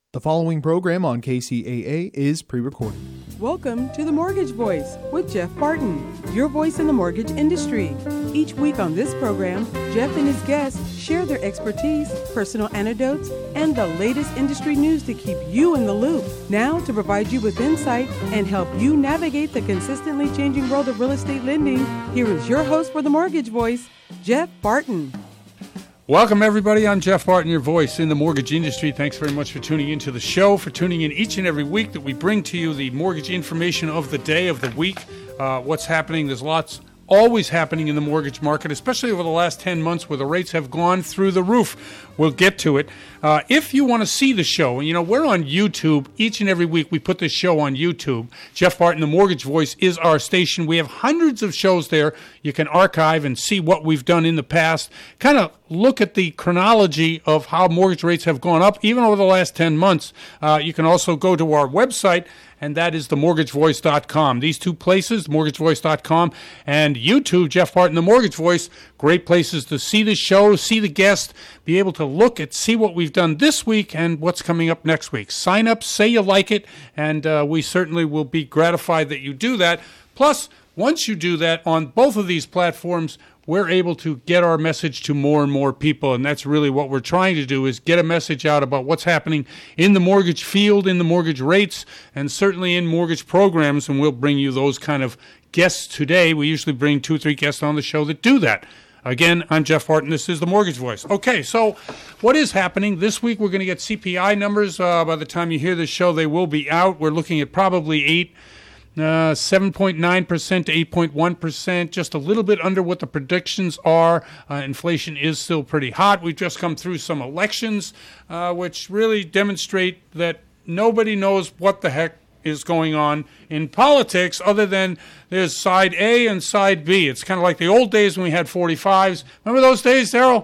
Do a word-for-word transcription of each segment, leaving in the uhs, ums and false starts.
The following program on K C A A is pre-recorded. Welcome to The Mortgage Voice with Jeff Barton, your voice in the mortgage industry. Each week on this program, Jeff and his guests share their expertise, personal anecdotes, and the latest industry news to keep you in the loop. Now, to provide you with insight and help you navigate the consistently changing world of real estate lending, here is your host for The Mortgage Voice, Jeff Barton. Welcome, everybody. I'm Jeff Barton, your voice in the mortgage industry. Thanks very much for tuning into the show, for tuning in each and every week that we bring to you the mortgage information of the day, of the week, uh, what's happening. There's lots always happening in the mortgage market, especially over the last ten months where the rates have gone through the roof. We'll get to it. Uh, if you want to see the show, and you know, we're on YouTube each and every week. We put this show on YouTube. Jeff Barton, the Mortgage Voice, is our station. We have hundreds of shows there. You can archive and see what we've done in the past. Kind of look at the chronology of how mortgage rates have gone up, even over the last ten months. Uh, you can also go to our website, and that is the mortgage voice dot com. These two places, mortgage voice dot com and YouTube, Jeff Barton, the Mortgage Voice, great places to see the show, see the guest, be able to look at, see what we've done this week and what's coming up next week. Sign up, say you like it, and uh, we certainly will be gratified that you do that. Plus, once you do that on both of these platforms, we're able to get our message to more and more people, and that's really what we're trying to do, is get a message out about what's happening in the mortgage field, in the mortgage rates, and certainly in mortgage programs, and we'll bring you those kind of guests today. We usually bring two or three guests on the show that do that. Again, I'm Jeff Barton. This is the Mortgage Voice. Okay, so what is happening? This week we're going to get C P I numbers. Uh, by the time you hear this show, they will be out. We're looking at probably eight Uh, seven point nine percent to eight point one percent, just a little bit under what the predictions are. Uh, inflation is still pretty hot. We've just come through some elections, uh, which really demonstrate that nobody knows what the heck is going on in politics other than there's side A and side B. It's kind of like the old days when we had forty-fives. Remember those days, Daryl?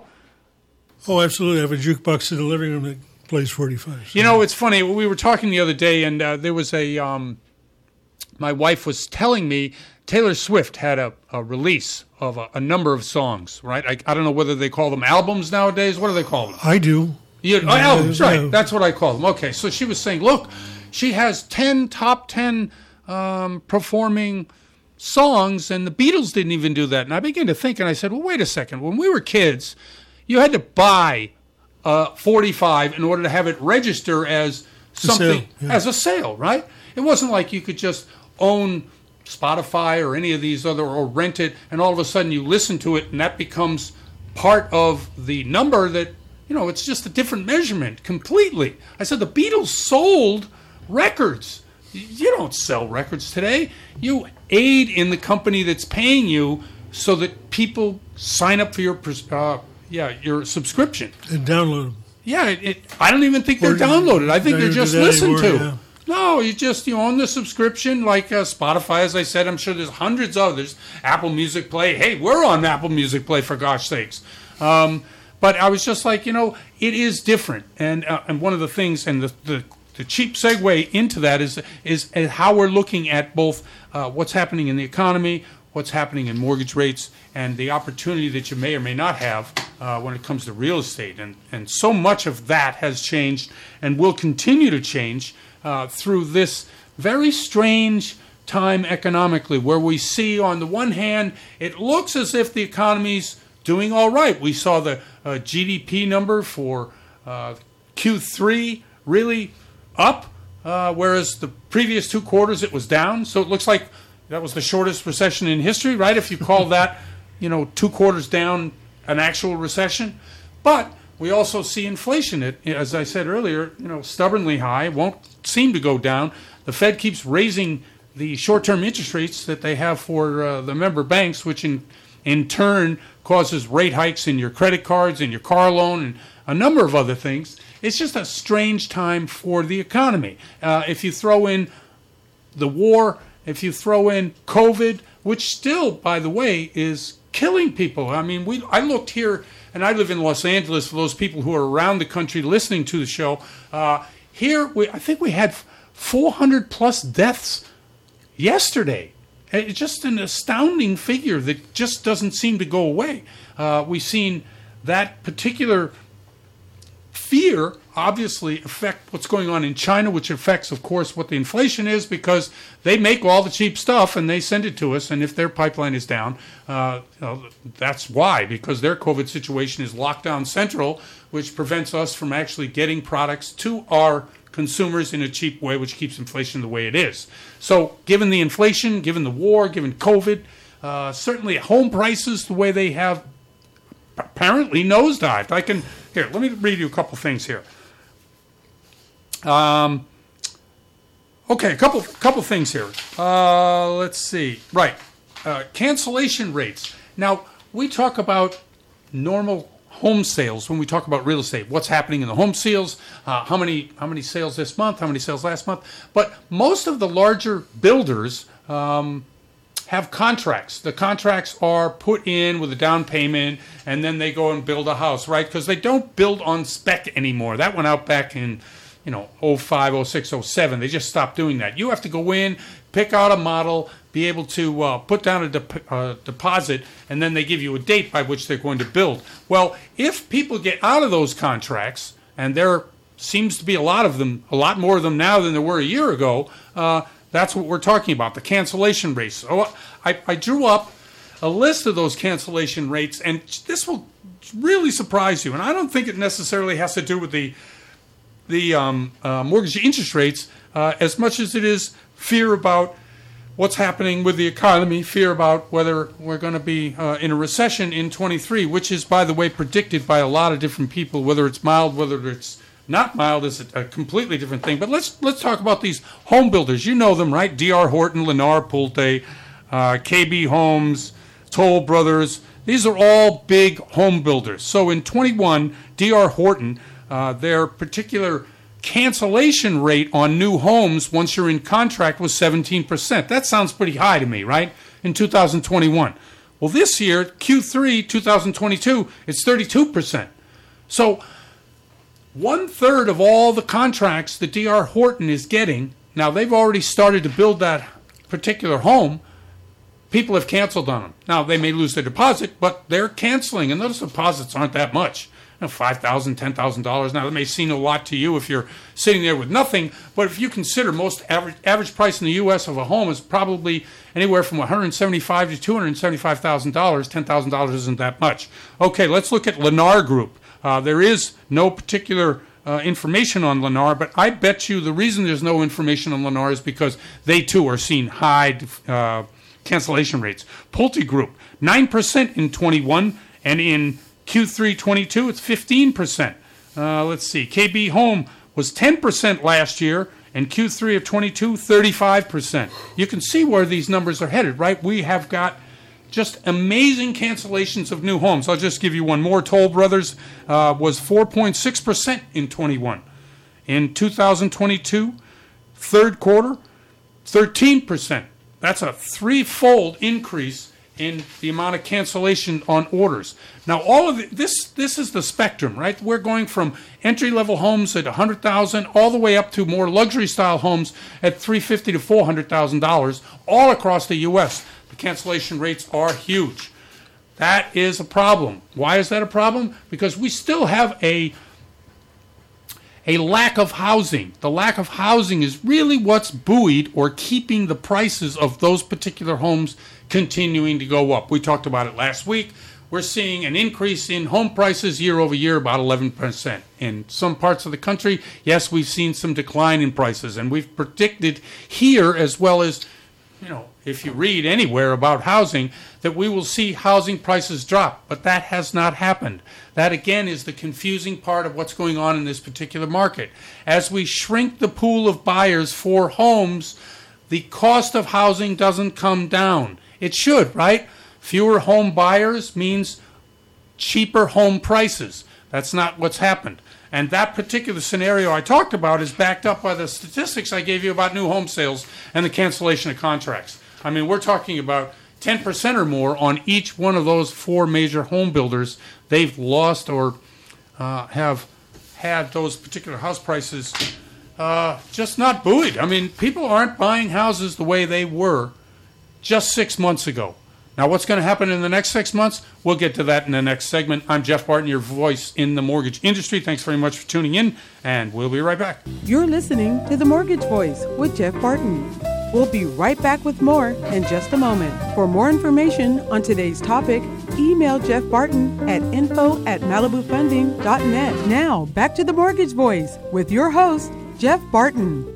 Oh, absolutely. I have a jukebox in the living room that plays forty-fives. You know, it's funny. We were talking the other day, and uh, there was a... Um, My wife was telling me Taylor Swift had a, a release of a, a number of songs, right? I, I don't know whether they call them albums nowadays. What do they call them? I do. You, oh, yeah, albums, right. Yeah. That's what I call them. Okay, so she was saying, look, she has ten top ten um, performing songs, and the Beatles didn't even do that. And I began to think, and I said, well, wait a second. When we were kids, you had to buy uh, forty-five in order to have it register as something, a sale, yeah. as a sale, right? It wasn't like you could just own Spotify or any of these other, or rent it, and all of a sudden you listen to it and that becomes part of the number that, you know, it's just a different measurement completely. I said the Beatles sold records. You don't sell records today. You aid in the company that's paying you so that people sign up for your uh, yeah your subscription. And download them. Yeah, it, it, I don't even think they're Or, downloaded. I think they're just listened anymore, to. Yeah. No, you just, you own the subscription like uh, Spotify, as I said. I'm sure there's hundreds of others. Apple Music Play. Hey, we're on Apple Music Play, for gosh sakes. Um, but I was just like, you know, it is different. And uh, and one of the things, and the, the, the cheap segue into that is, is how we're looking at both uh, what's happening in the economy, what's happening in mortgage rates, and the opportunity that you may or may not have uh, when it comes to real estate. And, and so much of that has changed and will continue to change Uh, through this very strange time economically, where we see, on the one hand, it looks as if the economy's doing all right. We saw the uh, G D P number for uh, Q three really up, uh, whereas the previous two quarters it was down. So it looks like that was the shortest recession in history, right? If you call that, you know, two quarters down an actual recession. But we also see inflation, it, as I said earlier, you know, stubbornly high, won't seem to go down. The Fed keeps raising the short-term interest rates that they have for uh, the member banks, which in in turn causes rate hikes in your credit cards and your car loan and a number of other things. It's just a strange time for the economy. Uh, if you throw in the war, if you throw in COVID, which still, by the way, is killing people. I mean, we I looked here, and I live in Los Angeles, for those people who are around the country listening to the show. Uh, here, we, I think we had four hundred plus deaths yesterday. It's just an astounding figure that just doesn't seem to go away. Uh, we've seen that particular fear obviously affect what's going on in China, which affects, of course, what the inflation is, because they make all the cheap stuff and they send it to us. And if their pipeline is down, uh, that's why, because their COVID situation is lockdown central, which prevents us from actually getting products to our consumers in a cheap way, which keeps inflation the way it is. So given the inflation, given the war, given COVID, uh, certainly home prices, the way they have apparently nosedived. I can, here, let me read you a couple things here. Um, okay, a couple couple things here. Uh, let's see. Right. Uh, cancellation rates. Now, we talk about normal home sales when we talk about real estate. What's happening in the home sales, uh, how many how many sales this month, how many sales last month. But most of the larger builders um, have contracts. The contracts are put in with a down payment, and then they go and build a house, right? Because they don't build on spec anymore. That went out back in you know, oh five, oh six, oh seven. They just stopped doing that. You have to go in, pick out a model, be able to uh, put down a de- uh, deposit, and then they give you a date by which they're going to build. Well, if people get out of those contracts, and there seems to be a lot of them, a lot more of them now than there were a year ago, uh, that's what we're talking about, the cancellation rates. So I, I drew up a list of those cancellation rates, and this will really surprise you. And I don't think it necessarily has to do with the the um, uh, mortgage interest rates uh, as much as it is fear about what's happening with the economy, fear about whether we're going to be uh, in a recession in twenty-three, which is, by the way, predicted by a lot of different people. Whether it's mild, whether it's not mild is a, a completely different thing. But let's let's talk about these home builders. You know them, right? D R Horton, Lennar, Pulte, uh, K B Homes, Toll Brothers. These are all big home builders. So in twenty-one, D R Horton, Uh, their particular cancellation rate on new homes once you're in contract was seventeen percent. That sounds pretty high to me, right? In two thousand twenty-one. Well, this year, Q three twenty twenty-two, it's thirty-two percent. So one third of all the contracts that D R Horton is getting, now they've already started to build that particular home, people have canceled on them. Now, they may lose their deposit, but they're canceling, and those deposits aren't that much. You know, five thousand dollars, ten thousand dollars. Now, that may seem a lot to you if you're sitting there with nothing, but if you consider most average average price in the U S of a home is probably anywhere from one hundred seventy-five thousand dollars to two hundred seventy-five thousand dollars, ten thousand dollars isn't that much. Okay, let's look at Lennar Group. Uh, there is no particular uh, information on Lennar, but I bet you the reason there's no information on Lennar is because they, too, are seeing high uh, cancellation rates. Pulte Group, nine percent in twenty-one, and in Q three twenty-two, it's fifteen percent. Uh, let's see. K B Home was ten percent last year, and Q three of twenty-two, thirty-five percent. You can see where these numbers are headed, right? We have got just amazing cancellations of new homes. I'll just give you one more. Toll Brothers uh, was four point six percent in twenty-one. In two thousand twenty-two, third quarter, thirteen percent. That's a threefold increase in the amount of cancellation on orders. Now, all of the, this this is the spectrum, right? We're going from entry-level homes at one hundred thousand dollars all the way up to more luxury-style homes at three hundred fifty thousand to four hundred thousand dollars all across the U S. The cancellation rates are huge. That is a problem. Why is that a problem? Because we still have a a lack of housing. The lack of housing is really what's buoyed or keeping the prices of those particular homes continuing to go up. We talked about it last week. We're seeing an increase in home prices year over year, about eleven percent. In some parts of the country, yes, we've seen some decline in prices, and we've predicted here, as well as, you know, if you read anywhere about housing, that we will see housing prices drop, but that has not happened. That, again, is the confusing part of what's going on in this particular market. As we shrink the pool of buyers for homes, the cost of housing doesn't come down. It should, right? Fewer home buyers means cheaper home prices. That's not what's happened. And that particular scenario I talked about is backed up by the statistics I gave you about new home sales and the cancellation of contracts. I mean, we're talking about ten percent or more on each one of those four major home builders. They've lost or uh, have had those particular house prices uh, just not buoyed. I mean, people aren't buying houses the way they were just six months ago. Now, what's going to happen in the next six months? We'll get to that in the next segment. I'm Jeff Barton, your voice in the mortgage industry. Thanks very much for tuning in, and we'll be right back. You're listening to The Mortgage Voice with Jeff Barton. We'll be right back with more in just a moment. For more information on today's topic, email Jeff Barton at info at malibu funding dot net. Now, back to The Mortgage Voice with your host, Jeff Barton.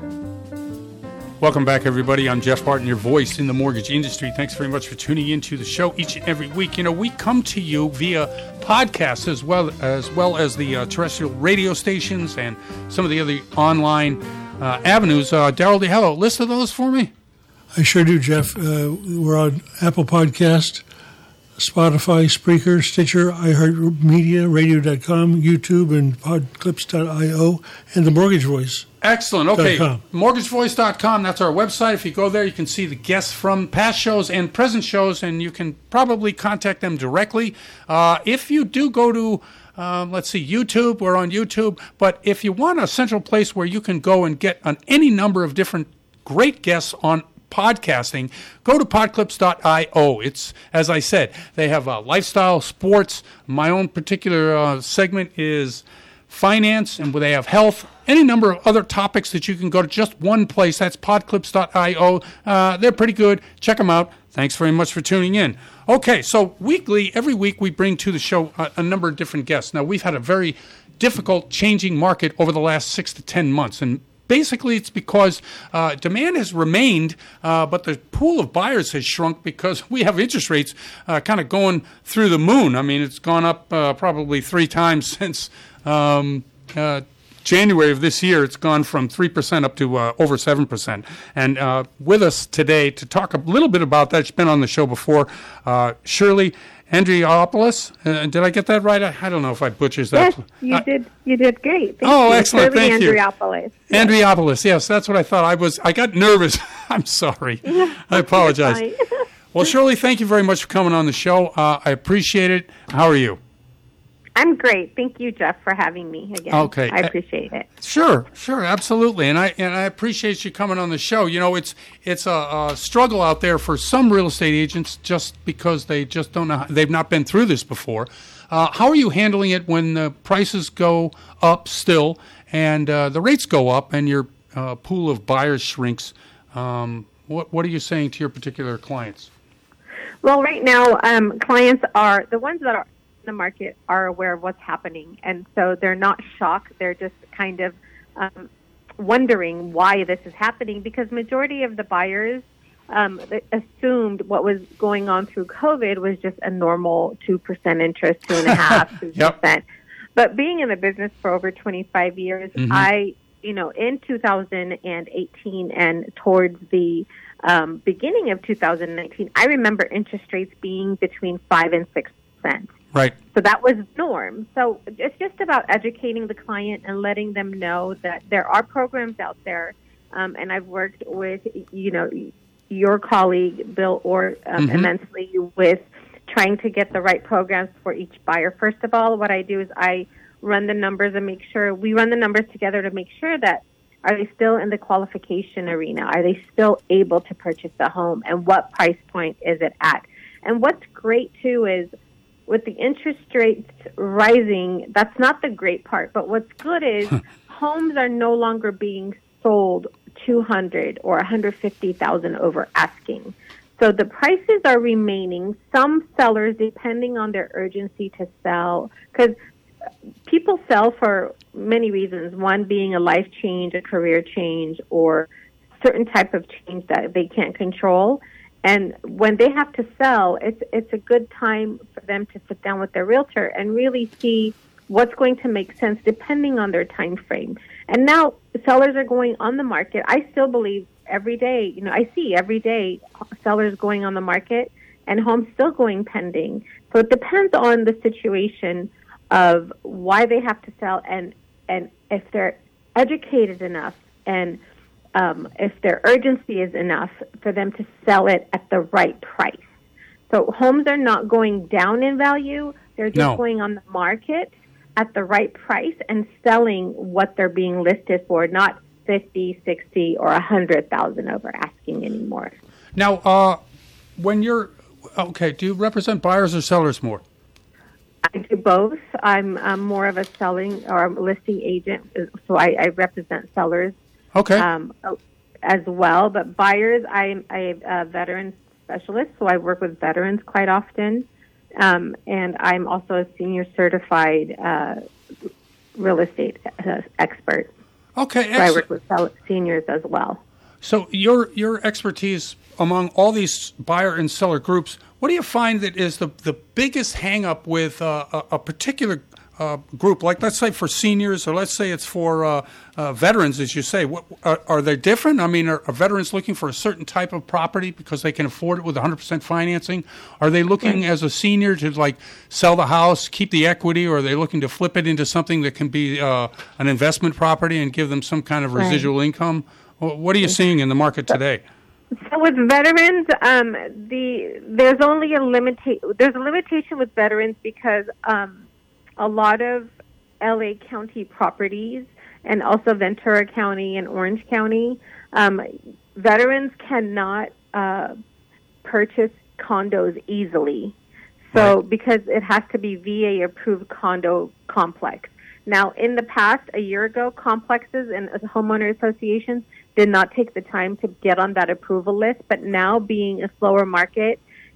Welcome back, everybody. I'm Jeff Barton, your voice in the mortgage industry. Thanks very much for tuning into the show each and every week. You know, we come to you via podcasts as well as well as the uh, terrestrial radio stations and some of the other online uh, avenues. Uh, Daryl DeHello, list of those for me. I sure do, Jeff. Uh, we're on Apple Podcast, Spotify, Spreaker, Stitcher, iHeartMedia, radio dot com, YouTube, and podclips dot io, and The Mortgage Voice. Excellent. Okay. mortgage voice dot com, that's our website. If you go there, you can see the guests from past shows and present shows, and you can probably contact them directly. Uh, if you do go to, uh, let's see, YouTube, we're on YouTube. But if you want a central place where you can go and get on any number of different great guests on podcasting, go to podclips dot io. It's, as I said, they have uh, lifestyle, sports. My own particular uh, segment is finance, and they have health, any number of other topics that you can go to just one place. That's podclips dot io. Uh, they're pretty good. Check them out. Thanks very much for tuning in. Okay, so weekly, every week we bring to the show a, a number of different guests. Now, we've had a very difficult changing market over the last six to ten months, and basically, it's because uh, demand has remained, uh, but the pool of buyers has shrunk because we have interest rates uh, kind of going through the moon. I mean, it's gone up uh, probably three times since um, uh, January of this year. It's gone from three percent up to uh, over seven percent. And uh, with us today to talk a little bit about that, she's been on the show before, uh, Shirley Andriopoulos. Uh, did I get that right? I, I don't know if I butchers that. Yes, you uh, did. You did great. Thank oh, you. excellent! Shirley Thank you, Andriopoulos. Yes. Andriopoulos. Yes, that's what I thought. I was. I got nervous. I'm sorry. I apologize. Well, Shirley, thank you very much for coming on the show. Uh, I appreciate it. How are you? I'm great. Thank you, Jeff, for having me again. Okay. I appreciate it. Sure, sure, absolutely. And I and I appreciate you coming on the show. You know, it's it's a, a struggle out there for some real estate agents just because they just don't know, how, they've not been through this before. Uh, how are you handling it when the prices go up still and uh, the rates go up and your uh, pool of buyers shrinks? Um, what what are you saying to your particular clients? Well, right now, um, clients are, the ones that are in the market are aware of what's happening. And so they're not shocked. They're just kind of um, wondering why this is happening because majority of the buyers um, assumed what was going on through COVID was just a normal two percent interest, two and a half, two percent. Yep. But being in the business for over twenty-five years, mm-hmm. I, you know, in two thousand eighteen and towards the um, beginning of two thousand nineteen, I remember interest rates being between five and six percent. Right. So that was norm. So it's just about educating the client and letting them know that there are programs out there. Um, and I've worked with, you know, your colleague, Bill Orr, um, mm-hmm. immensely with trying to get the right programs for each buyer. First of all, what I do is I run the numbers and make sure, we run the numbers together to make sure that are they still in the qualification arena? Are they still able to purchase a home? And what price point is it at? And what's great, too, is with the interest rates rising, that's not the great part. But what's good is homes are no longer being sold two hundred thousand dollars or one hundred fifty thousand dollars over asking. So the prices are remaining. Some sellers, depending on their urgency to sell, because people sell for many reasons, one being a life change, a career change, or certain type of change that they can't control. And when they have to sell, it's it's a good time for them to sit down with their realtor and really see what's going to make sense depending on their time frame. And now sellers are going on the market. I still believe every day, you know, I see every day sellers going on the market and homes still going pending. So it depends on the situation of why they have to sell and, and if they're educated enough and Um, if their urgency is enough for them to sell it at the right price. So homes are not going down in value. They're just no. going on the market at the right price and selling what they're being listed for, not fifty, sixty, or one hundred thousand over asking anymore. Now, uh, when you're okay, do you represent buyers or sellers more? I do both. I'm um, more of a selling or listing agent, so I, I represent sellers Okay. um, as well. But buyers, I'm I'm a veteran specialist, so I work with veterans quite often. Um, and I'm also a senior certified uh, real estate uh, expert. Okay, So I excellent. work with sell- seniors as well. So your your expertise among all these buyer and seller groups, what do you find that is the, the biggest hang-up with uh, a, a particular uh, group? Like, let's say for seniors, or let's say it's for uh, uh, veterans, as you say. What, are, are they different? I mean, are, are veterans looking for a certain type of property because they can afford it with one hundred percent financing? Are they looking as a senior to, like, sell the house, keep the equity, or are they looking to flip it into something that can be uh, an investment property and give them some kind of residual Right. income? What are you seeing in the market today? So with veterans, um, the there's only a limita- There's a limitation with veterans because um, a lot of L A County properties and also Ventura County and Orange County, um, veterans cannot uh, purchase condos easily. So Right. because it has to be V A approved condo complex. Now, in the past, a year ago, complexes and homeowner associations did not take the time to get on that approval list, but now being a slower market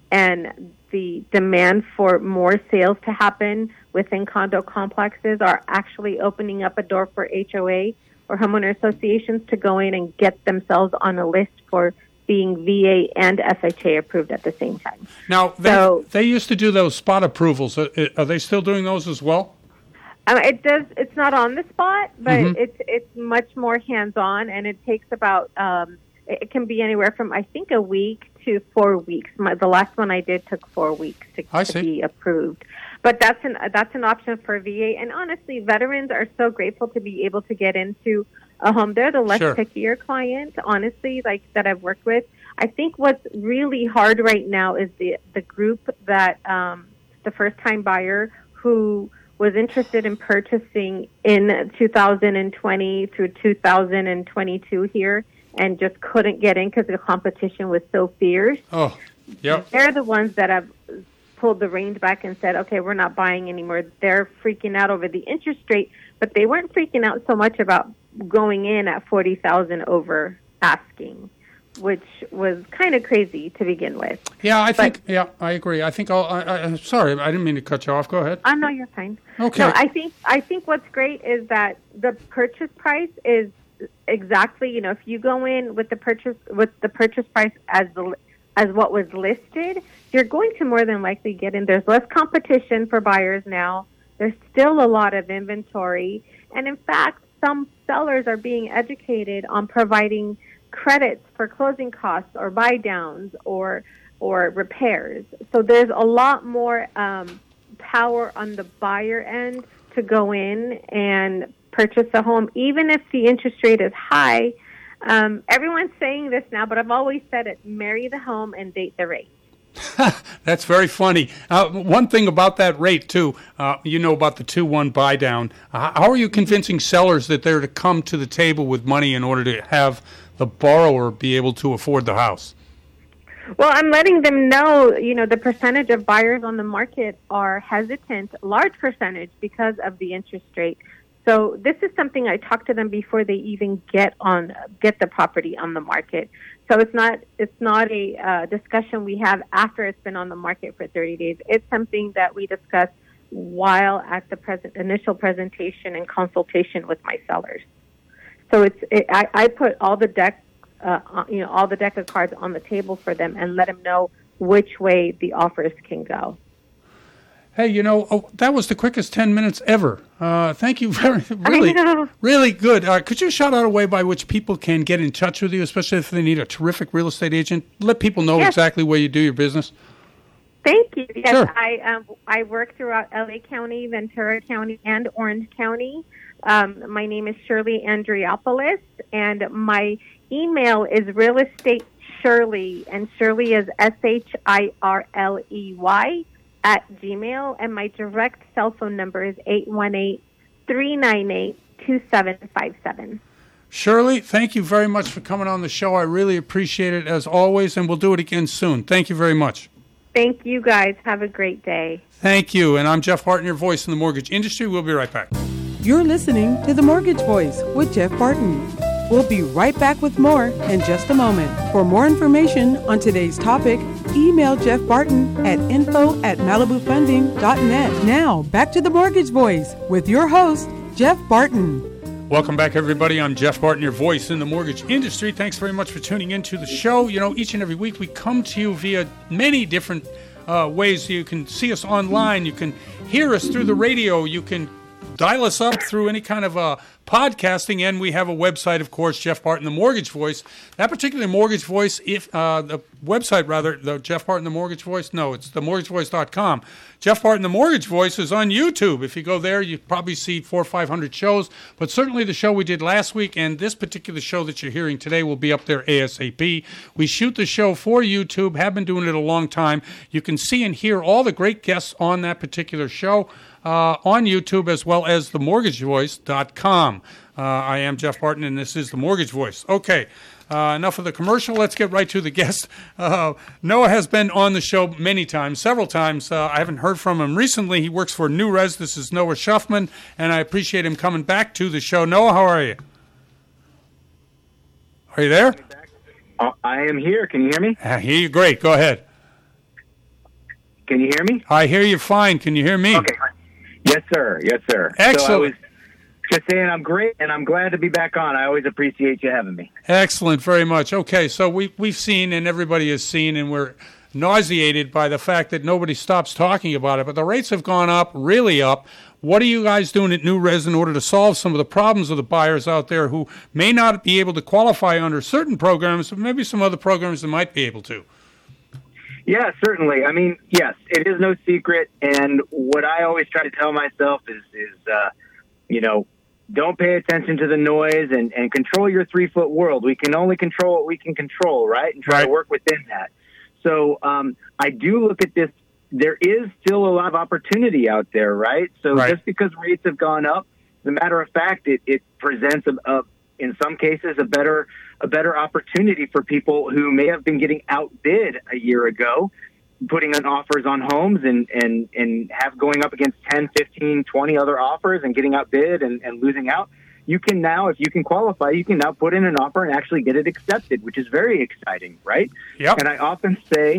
and the demand for more sales to happen within condo complexes are actually opening up a door for H O A or homeowner associations to go in and get themselves on a list for being V A and F H A approved at the same time. Now, they, So- they used to do those spot approvals. Are, are they still doing those as well? Um, it does. It's not on the spot, but Mhm. it's it's much more hands-on, and it takes about. Um, it, it can be anywhere from I think a week to four weeks. My, the last one I did took four weeks to, I to see. be approved. But that's an that's an option for V A, and honestly, veterans are so grateful to be able to get into a home. They're the less Sure. pickier client, honestly, like that I've worked with. I think what's really hard right now is the the group that um, the first-time buyer who was interested in purchasing in two thousand twenty through two thousand twenty-two here and just couldn't get in because the competition was so fierce. Oh, yeah. They're the ones that have pulled the reins back and said, okay, we're not buying anymore. They're freaking out over the interest rate, but they weren't freaking out so much about going in at forty thousand over asking, which was kind of crazy to begin with. Yeah, I But- think, yeah, I agree. I think I'll, I, I, I'm sorry, I didn't mean to cut you off. Go ahead. I know you're fine. Okay. No, I think I think what's great is that the purchase price is exactly, you know, if you go in with the purchase with the purchase price as the as what was listed, you're going to more than likely get in. There's less competition for buyers now. There's still a lot of inventory, and in fact, some sellers are being educated on providing credits for closing costs or buy downs or or repairs. So there's a lot more um, power on the buyer end to go in and purchase a home, even if the interest rate is high. Um, everyone's saying this now, but I've always said it: marry the home and date the rate. That's very funny. Uh, one thing about that rate, too, uh, you know about the two one buy down. Uh, how are you convincing sellers that they're to come to the table with money in order to have the borrower be able to afford the house? Well, I'm letting them know, you know, the percentage of buyers on the market are hesitant, large percentage, because of the interest rate. So this is something I talk to them before they even get on get the property on the market. So it's not it's not a uh, discussion we have after it's been on the market for thirty days. It's something that we discuss while at the present initial presentation and consultation with my sellers. So it's it, I, I put all the deck uh, you know all the deck of cards on the table for them and let them know which way the offers can go. Hey, you know, oh, that was the quickest ten minutes ever. Uh, thank you very, really, know. really good. Uh, could you shout out a way by which people can get in touch with you, especially if they need a terrific real estate agent? Let people know Yes. exactly where you do your business. Thank you. Yes, Sure. I um, I work throughout L A County, Ventura County, and Orange County. Um, my name is Shirley Andriopoulos, and my email is Real Estate Shirley, and Shirley is S H I R L E Y at Gmail, and my direct cell phone number is eight one eight, three nine eight, two seven five seven. Shirley, thank you very much for coming on the show. I really appreciate it, as always, and we'll do it again soon. Thank you very much. Thank you, guys. Have a great day. Thank you. And I'm Jeff Barton, your voice in the mortgage industry. We'll be right back. You're listening to The Mortgage Voice with Jeff Barton. We'll be right back with more in just a moment. For more information on today's topic, email Jeff Barton at info at malibu funding dot net. Now, back to The Mortgage Voice with your host, Jeff Barton. Welcome back, everybody. I'm Jeff Barton, your voice in the mortgage industry. Thanks very much for tuning into the show. You know, each and every week we come to you via many different uh, ways. You can see us online. You can hear us through the radio. You can dial us up through any kind of uh, podcasting, and we have a website, of course, Jeff Barton, the Mortgage Voice. That particular Mortgage Voice, if uh, the website, rather, the Jeff Barton, the Mortgage Voice, no, it's the mortgage voice dot com. Jeff Barton, the Mortgage Voice is on YouTube. If you go there, you probably see four or five hundred shows, but certainly the show we did last week and this particular show that you're hearing today will be up there ASAP. We shoot the show for YouTube, have been doing it a long time. You can see and hear all the great guests on that particular show Uh, on YouTube, as well as the mortgage voice dot com. Uh, I am Jeff Barton, and this is The Mortgage Voice. Okay, uh, enough of the commercial. Let's get right to the guest. Uh, Noah has been on the show many times, several times. Uh, I haven't heard from him recently. He works for NewRez. This is Noah Shuffman, and I appreciate him coming back to the show. Noah, how are you? Are you there? Uh, I am here. Can you hear me? I hear you great. Go ahead. Can you hear me? I hear you fine. Can you hear me? Okay. Yes, sir. Yes, sir. Excellent. So I was just saying I'm great, and I'm glad to be back on. I always appreciate you having me. Excellent, very much. Okay, so we, we've seen, and everybody has seen, and we're nauseated by the fact that nobody stops talking about it, but the rates have gone up, really up. What are you guys doing at NewRez in order to solve some of the problems of the buyers out there who may not be able to qualify under certain programs, but maybe some other programs that might be able to? Yeah, certainly. I mean, yes, it is no secret, and what I always try to tell myself is, is uh, you know, don't pay attention to the noise and, and control your three-foot world. We can only control what we can control, right, and try right. to work within that. So um, I do look at this. There is still a lot of opportunity out there, right? So right. just because rates have gone up, as a matter of fact, it, it presents, a, a, in some cases, a better a better opportunity for people who may have been getting outbid a year ago, putting on offers on homes and, and, and have going up against ten, fifteen, twenty other offers and getting outbid and, and losing out. You can now, if you can qualify, you can now put in an offer and actually get it accepted, which is very exciting, right? Yep. And I often say,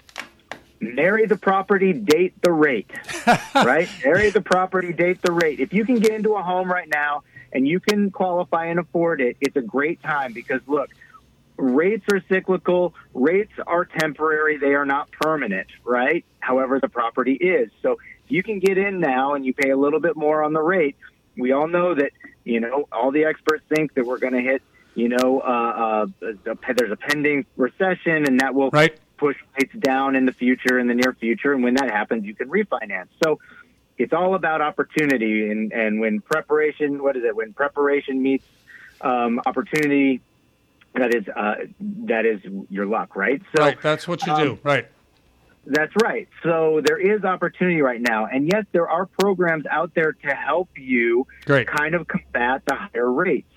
marry the property, date the rate, right? Marry the property, date the rate. If you can get into a home right now and you can qualify and afford it, it's a great time because, look, rates are cyclical. Rates are temporary. They are not permanent, right? However, the property is. So if you can get in now and you pay a little bit more on the rate, we all know that, you know, all the experts think that we're going to hit, you know, uh, uh, a, there's a pending recession and that will right. push rates down in the future, in the near future. And when that happens, you can refinance. So it's all about opportunity. And, and when preparation, what is it? When preparation meets um, opportunity, that is uh, that is your luck, right? So right, that's what you um, do, right. That's right. So there is opportunity right now. And yes, there are programs out there to help you Great. kind of combat the higher rates.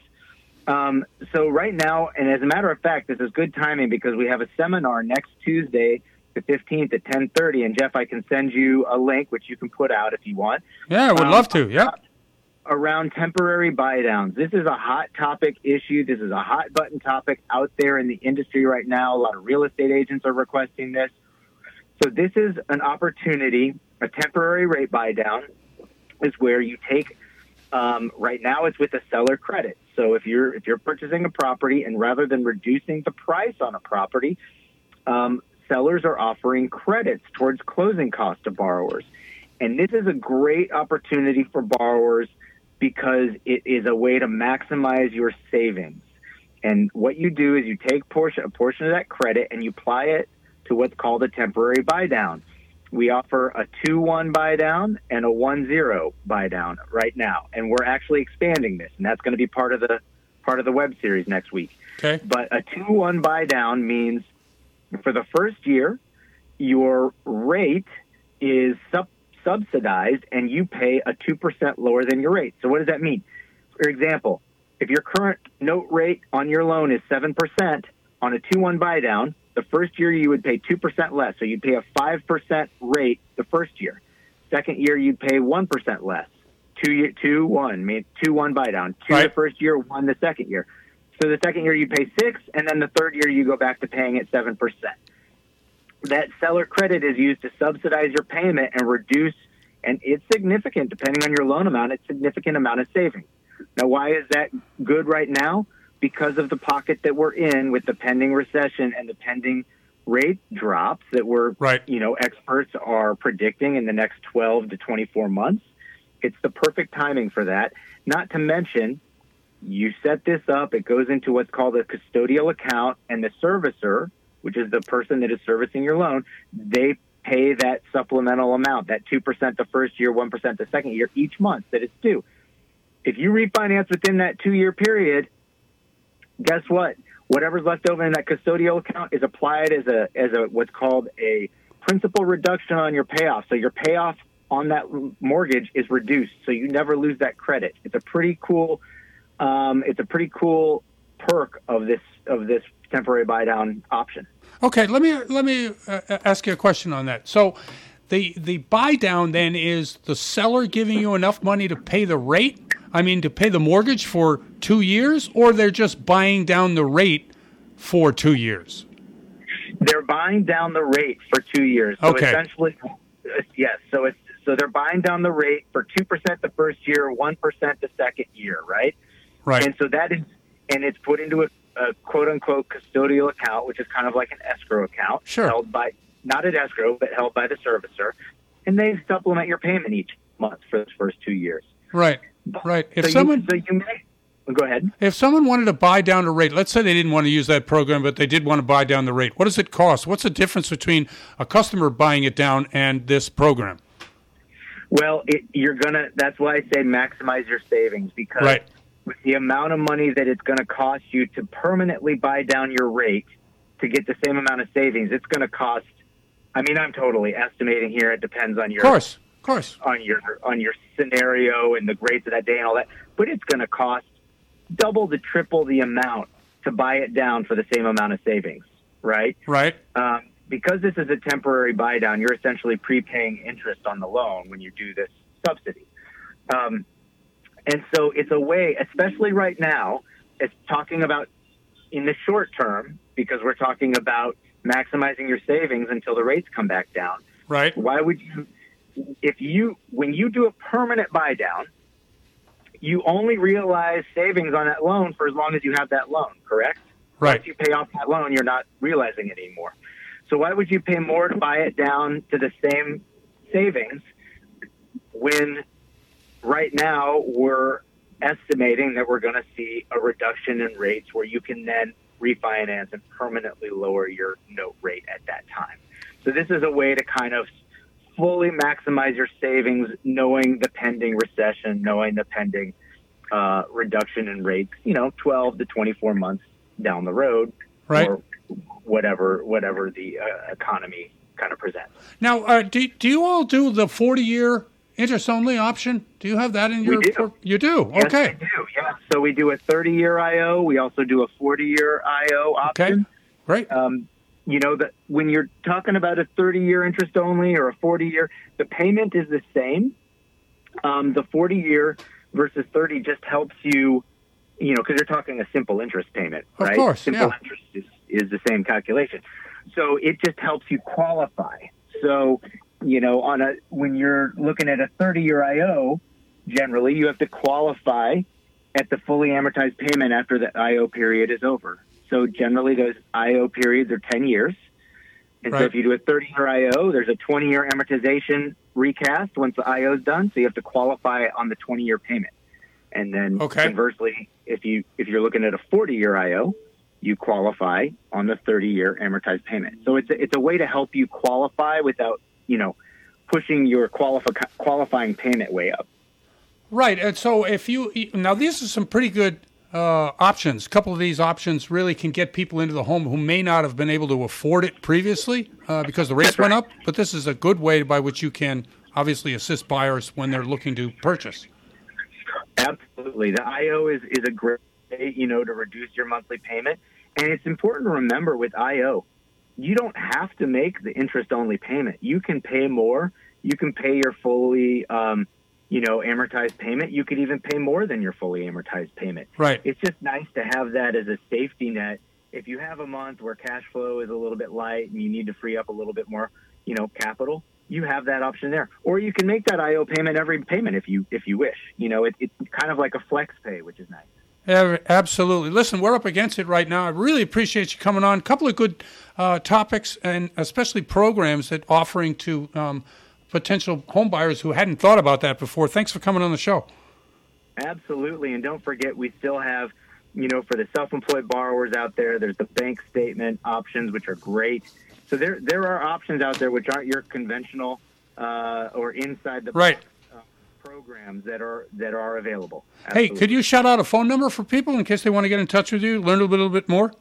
Um, so right now, and as a matter of fact, this is good timing because we have a seminar next Tuesday, the fifteenth at ten thirty. And Jeff, I can send you a link, which you can put out if you want. Yeah, I would um, love to. Yeah. Around temporary buy downs. This is a hot topic issue. This is a hot button topic out there in the industry right now. A lot of real estate agents are requesting this. So this is an opportunity. A temporary rate buy down is where you take, um, right now it's with a seller credit. So if you're, if you're purchasing a property and rather than reducing the price on a property, um, sellers are offering credits towards closing costs to borrowers. And this is a great opportunity for borrowers because it is a way to maximize your savings. And what you do is you take portion, a portion of that credit and you apply it to what's called a temporary buy down. We offer a two one buy down and a one zero buy down right now. And we're actually expanding this. And that's going to be part of the part of the web series next week. Okay. But a two one buy down means for the first year, your rate is sub subsidized and you pay a two percent lower than your rate. So what does that mean? For example, if your current note rate on your loan is seven percent on a two one buy down, The first year you would pay two percent less. So you'd pay a five percent rate the first year. Second year you'd pay one percent less. Two, year, two, one, mean two, one buy down. Two right. the first year, one the second year. So the second year you pay six, and then the third year you go back to paying at seven percent. That seller credit is used to subsidize your payment and reduce, and it's significant, depending on your loan amount, it's a significant amount of savings. Now, why is that good right now? Because of the pocket that we're in with the pending recession and the pending rate drops that we're, right. you know, experts are predicting in the next twelve to twenty-four months. It's the perfect timing for that. Not to mention, you set this up, it goes into what's called a custodial account, and the servicer, which is the person that is servicing your loan, they pay that supplemental amount, that two percent the first year, one percent the second year, each month that it's due. If you refinance within that two-year period, guess what? Whatever's left over in that custodial account is applied as a as a what's called a principal reduction on your payoff. So your payoff on that mortgage is reduced, so you never lose that credit. It's a pretty cool um, it's a pretty cool perk of this of this temporary buy down option. Okay, let me let me uh, ask you a question on that. So the the buy down then is the seller giving you enough money to pay the rate? I mean, to pay the mortgage for two years, or they're just buying down the rate for two years? They're buying down the rate for two years. So okay. essentially, yes. So it's so they're buying down the rate for two percent the first year, one percent the second year, right? Right. And so that is, and it's put into a, a quote unquote custodial account, which is kind of like an escrow account, sure. held by not an escrow, but held by the servicer, and they supplement your payment each month for those first two years. Right. Right. If so someone, you, so you may, well, go ahead. If someone wanted to buy down the rate, let's say they didn't want to use that program, but they did want to buy down the rate. What does it cost? What's the difference between a customer buying it down and this program? Well, it, you're gonna. That's why I say maximize your savings, because right. with the amount of money that it's going to cost you to permanently buy down your rate to get the same amount of savings, it's going to cost. I mean, I'm totally estimating here. It depends on your. Of course. Of course. On your on your scenario and the grades of that day and all that, but it's going to cost double to triple the amount to buy it down for the same amount of savings, right? Right. Um, because this is a temporary buy down, you're essentially prepaying interest on the loan when you do this subsidy, um, and so it's a way, especially right now, it's talking about in the short term because we're talking about maximizing your savings until the rates come back down. Right. Why would you? If you, when you do a permanent buy down, you only realize savings on that loan for as long as you have that loan, correct? Right. Once you pay off that loan, you're not realizing it anymore. So why would you pay more to buy it down to the same savings when right now we're estimating that we're going to see a reduction in rates where you can then refinance and permanently lower your note rate at that time? So this is a way to kind of fully maximize your savings, knowing the pending recession, knowing the pending uh, reduction in rates, you know, twelve to twenty-four months down the road, right. or whatever whatever the uh, economy kind of presents. Now, uh, do, do you all do the forty-year interest-only option? Do you have that in your... We do. Pro- you do? Yes, okay. we do, yeah. So we do a thirty-year I O. We also do a forty-year I O option. Okay, great. Um, You know, that when you're talking about a thirty-year interest only or a forty-year, the payment is the same. Um, the forty-year versus thirty just helps you, you know, because you're talking a simple interest payment, of right? Course, simple yeah. interest is, is the same calculation. So it just helps you qualify. So, you know, on a when you're looking at a thirty-year I O, generally you have to qualify at the fully amortized payment after the I O period is over. So generally those I O periods are ten years. And right. so if you do a thirty-year I O, there's a twenty-year amortization recast once the I O is done. So you have to qualify on the twenty-year payment. And then okay. conversely, if, you, if you're looking at a forty-year I O, you qualify on the thirty-year amortized payment. So it's a, it's a way to help you qualify without, you know, pushing your qualifi- qualifying payment way up. Right. And so if you – now these are some pretty good – Uh, options. A couple of these options really can get people into the home who may not have been able to afford it previously uh, because the rates That's right. went up. But this is a good way by which you can obviously assist buyers when they're looking to purchase. Absolutely. The I O is, is a great way, you know, to reduce your monthly payment. And it's important to remember with I O, you don't have to make the interest-only payment. You can pay more. You can pay your fully, um, you know, amortized payment. You could even pay more than your fully amortized payment. Right. It's just nice to have that as a safety net. If you have a month where cash flow is a little bit light and you need to free up a little bit more, you know, capital, you have that option there. Or you can make that I O payment every payment if you if you wish. You know, it, it's kind of like a flex pay, which is nice. Yeah, absolutely. Listen, we're up against it right now. I really appreciate you coming on. A couple of good uh, topics, and especially programs that offering to um, potential home buyers who hadn't thought about that before. Thanks for coming on the show. Absolutely. And don't forget, we still have, you know, for the self-employed borrowers out there, there's the bank statement options, which are great. So there there are options out there which aren't your conventional uh, or inside the right. programs that are that are available. Absolutely. Hey, could you shout out a phone number for people in case they want to get in touch with you, learn a little bit more?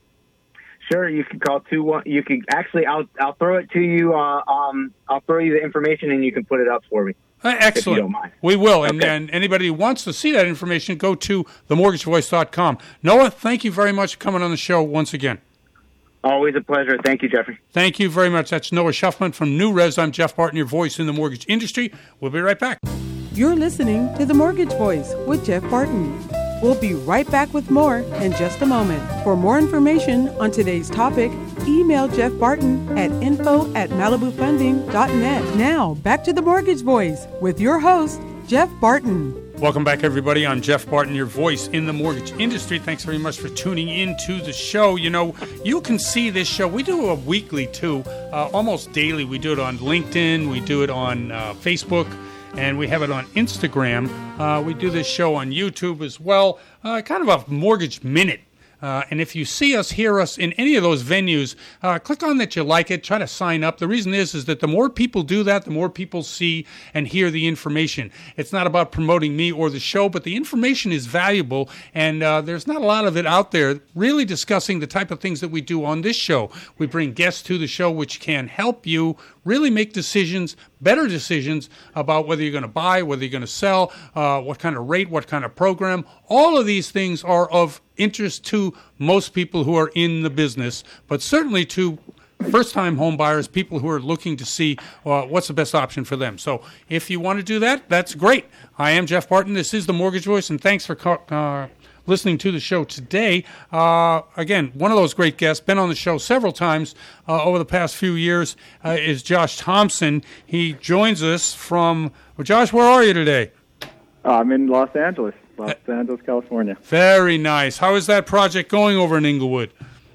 Sure, you can call two one. You can actually, I'll I'll throw it to you. Uh, um, I'll throw you the information, and you can put it up for me. Uh, excellent. If you don't mind. We will, and, okay. and anybody who wants to see that information, go to the mortgage voice dot com. Noah, thank you very much for coming on the show once again. Always a pleasure. Thank you, Jeffrey. Thank you very much. That's Noah Shuffman from New Res. I'm Jeff Barton, your voice in the mortgage industry. We'll be right back. You're listening to The Mortgage Voice with Jeff Barton. We'll be right back with more in just a moment. For more information on today's topic, email Jeff Barton at info at malibu funding dot net. Now, back to The Mortgage Voice with your host, Jeff Barton. Welcome back, everybody. I'm Jeff Barton, your voice in the mortgage industry. Thanks very much for tuning in to the show. You know, you can see this show. We do it weekly, too, uh, almost daily. We do it on LinkedIn. We do it on uh, Facebook. And we have it on Instagram. Uh, we do this show on YouTube as well, uh, kind of a mortgage minute. Uh, and if you see us, hear us in any of those venues, uh, click on that you like it, try to sign up. The reason is, is that the more people do that, the more people see and hear the information. It's not about promoting me or the show, but the information is valuable, and uh, there's not a lot of it out there really discussing the type of things that we do on this show. We bring guests to the show which can help you really make decisions, better decisions about whether you're going to buy, whether you're going to sell, uh, what kind of rate, what kind of program. All of these things are of interest to most people who are in the business, but certainly to first-time home buyers, people who are looking to see uh, what's the best option for them. So if you want to do that, that's great. I am Jeff Barton. This is The Mortgage Voice, and thanks for uh, listening to the show today. Uh, again, one of those great guests, been on the show several times uh, over the past few years, uh, is Josh Thompson. He joins us from, well, Josh, where are you today? Uh, I'm in Los Angeles, Los uh, Angeles, California. Very nice. How is that project going over in Inglewood?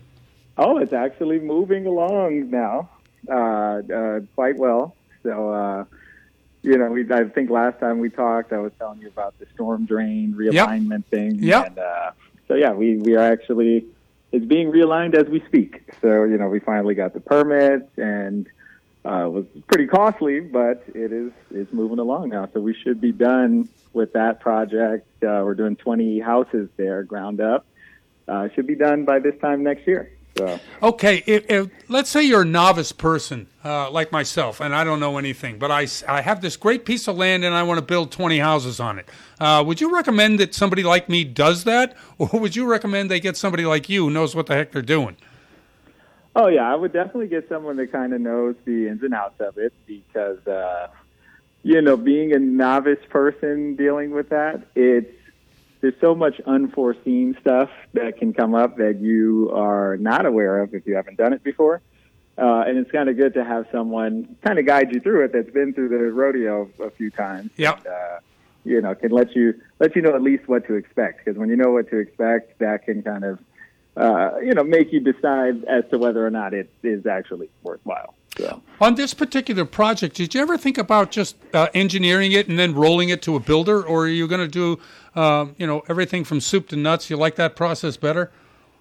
Oh, it's actually moving along now uh, uh, quite well. So, uh, you know, we, I think last time we talked, I was telling you about the storm drain realignment yep. thing. Yeah. And uh, so, yeah, we, we are actually, it's being realigned as we speak. So, you know, we finally got the permits, and uh, it was pretty costly, but it is it's moving along now. So we should be done with that project. Uh, we're doing twenty houses there, ground up. Uh, should be done by this time next year. So. Okay, if, if, let's say you're a novice person uh, like myself, and I don't know anything, but I, I have this great piece of land and I want to build twenty houses on it. Uh, would you recommend that somebody like me does that, or would you recommend they get somebody like you who knows what the heck they're doing? Oh, yeah, I would definitely get someone that kind of knows the ins and outs of it, because, uh, you know, being a novice person dealing with that, it's there's so much unforeseen stuff that can come up that you are not aware of if you haven't done it before. Uh, and it's kind of good to have someone kind of guide you through it that's been through the rodeo a few times. Yeah. Uh, you know, can let you let you know at least what to expect. Because when you know what to expect, that can kind of, uh, you know, make you decide as to whether or not it is actually worthwhile. So. On this particular project, did you ever think about just uh, engineering it and then rolling it to a builder, or are you going to do, um, you know, everything from soup to nuts? You like that process better?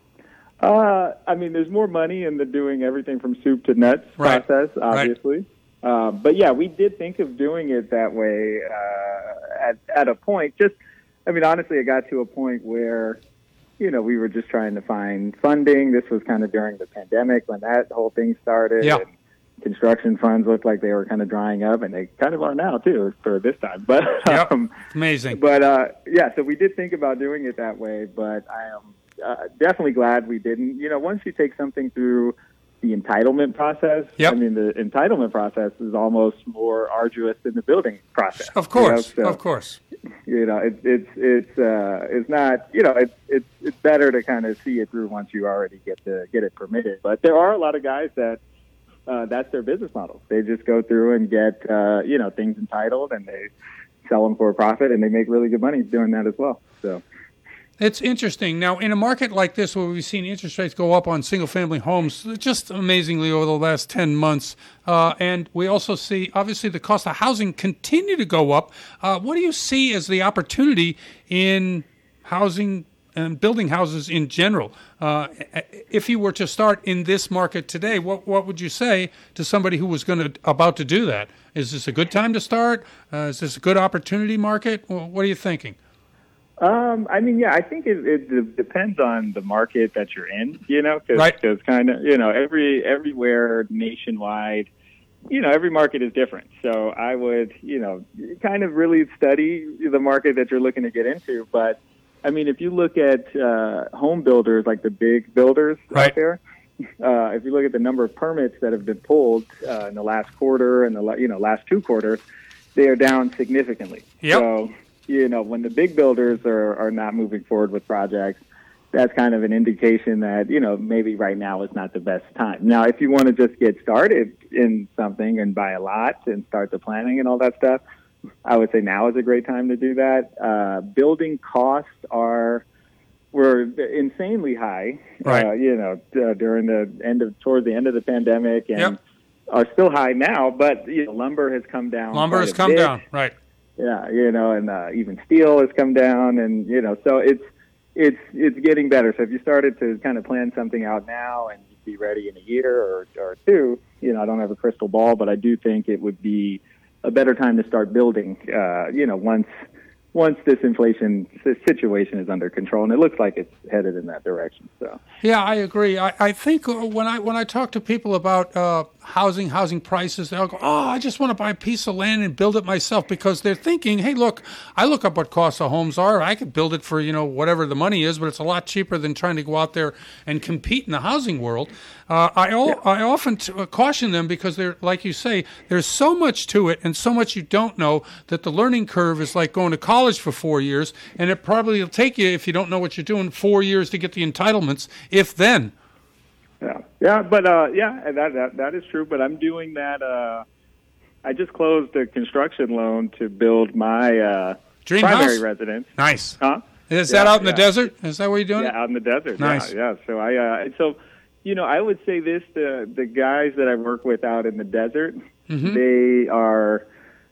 Uh, I mean, there's more money in the doing everything from soup to nuts right. process, obviously. Right. Uh, but yeah, we did think of doing it that way uh, at at a point. Just, I mean, honestly, it got to a point where, you know, we were just trying to find funding. This was kind of during the pandemic when that whole thing started. Yeah. And construction funds looked like they were kind of drying up, and they kind of are now too for this time. But yep. um, amazing. But uh, yeah, so we did think about doing it that way. But I am uh, definitely glad we didn't. You know, once you take something through the entitlement process. Yep. I mean, the entitlement process is almost more arduous than the building process. Of course, you know? So, of course. You know, it's it's it's uh, it's not. You know, it's it's it's better to kind of see it through once you already get to get it permitted. But there are a lot of guys that uh, that's their business model. They just go through and get uh, you know things entitled, and they sell them for a profit, and they make really good money doing that as well. So. It's interesting. Now, in a market like this where we've seen interest rates go up on single-family homes just amazingly over the last ten months, uh, and we also see, obviously, the cost of housing continue to go up, uh, what do you see as the opportunity in housing and building houses in general? Uh, if you were to start in this market today, what what would you say to somebody who was going to about to do that? Is this a good time to start? Uh, is this a good opportunity market? What are you thinking? Um, I mean, yeah, I think it, it depends on the market that you're in, you know, because right. kind of, you know, every everywhere nationwide, you know, every market is different. So I would, you know, kind of really study the market that you're looking to get into. But, I mean, if you look at uh, home builders, like the big builders right. out there, uh, if you look at the number of permits that have been pulled uh, in the last quarter and the, you know, last two quarters, they are down significantly. Yep. So, you know, when the big builders are, are not moving forward with projects, that's kind of an indication that, you know, maybe right now is not the best time. Now, if you want to just get started in something and buy a lot and start the planning and all that stuff, I would say now is a great time to do that. Uh, building costs are were insanely high, right. uh, you know, uh, during the end of, towards the end of the pandemic and yep. are still high now, but, you know, lumber has come down. Lumber has come bit. down, right. Yeah, you know, and uh, even steel has come down, and you know, so it's it's it's getting better. So if you started to kind of plan something out now and you'd be ready in a year or or two, you know, I don't have a crystal ball, but I do think it would be a better time to start building. Uh, you know, once once this inflation situation is under control, and it looks like it's headed in that direction. So yeah, I agree. I, I think when I when I talk to people about uh, housing, housing prices, they'll go, "Oh, I just want to buy a piece of land and build it myself," because they're thinking, "Hey, look, I look up what costs of homes are. I could build it for you know whatever the money is, but it's a lot cheaper than trying to go out there and compete in the housing world." Uh, I yeah. I often t- caution them because they're like you say, there's so much to it and so much you don't know that the learning curve is like going to college for four years, and it probably will take you, if you don't know what you're doing, four years to get the entitlements, if then. Yeah, yeah, but uh, yeah, that, that that is true. But I'm doing that. Uh, I just closed a construction loan to build my uh, Dream primary house? Residence. Nice. Huh? Is yeah, that out in yeah. the desert? Is that where you're doing yeah, it? Yeah, out in the desert. Nice. Yeah, yeah. So I uh, so. You know, I would say this, the the guys that I work with out in the desert, mm-hmm. they are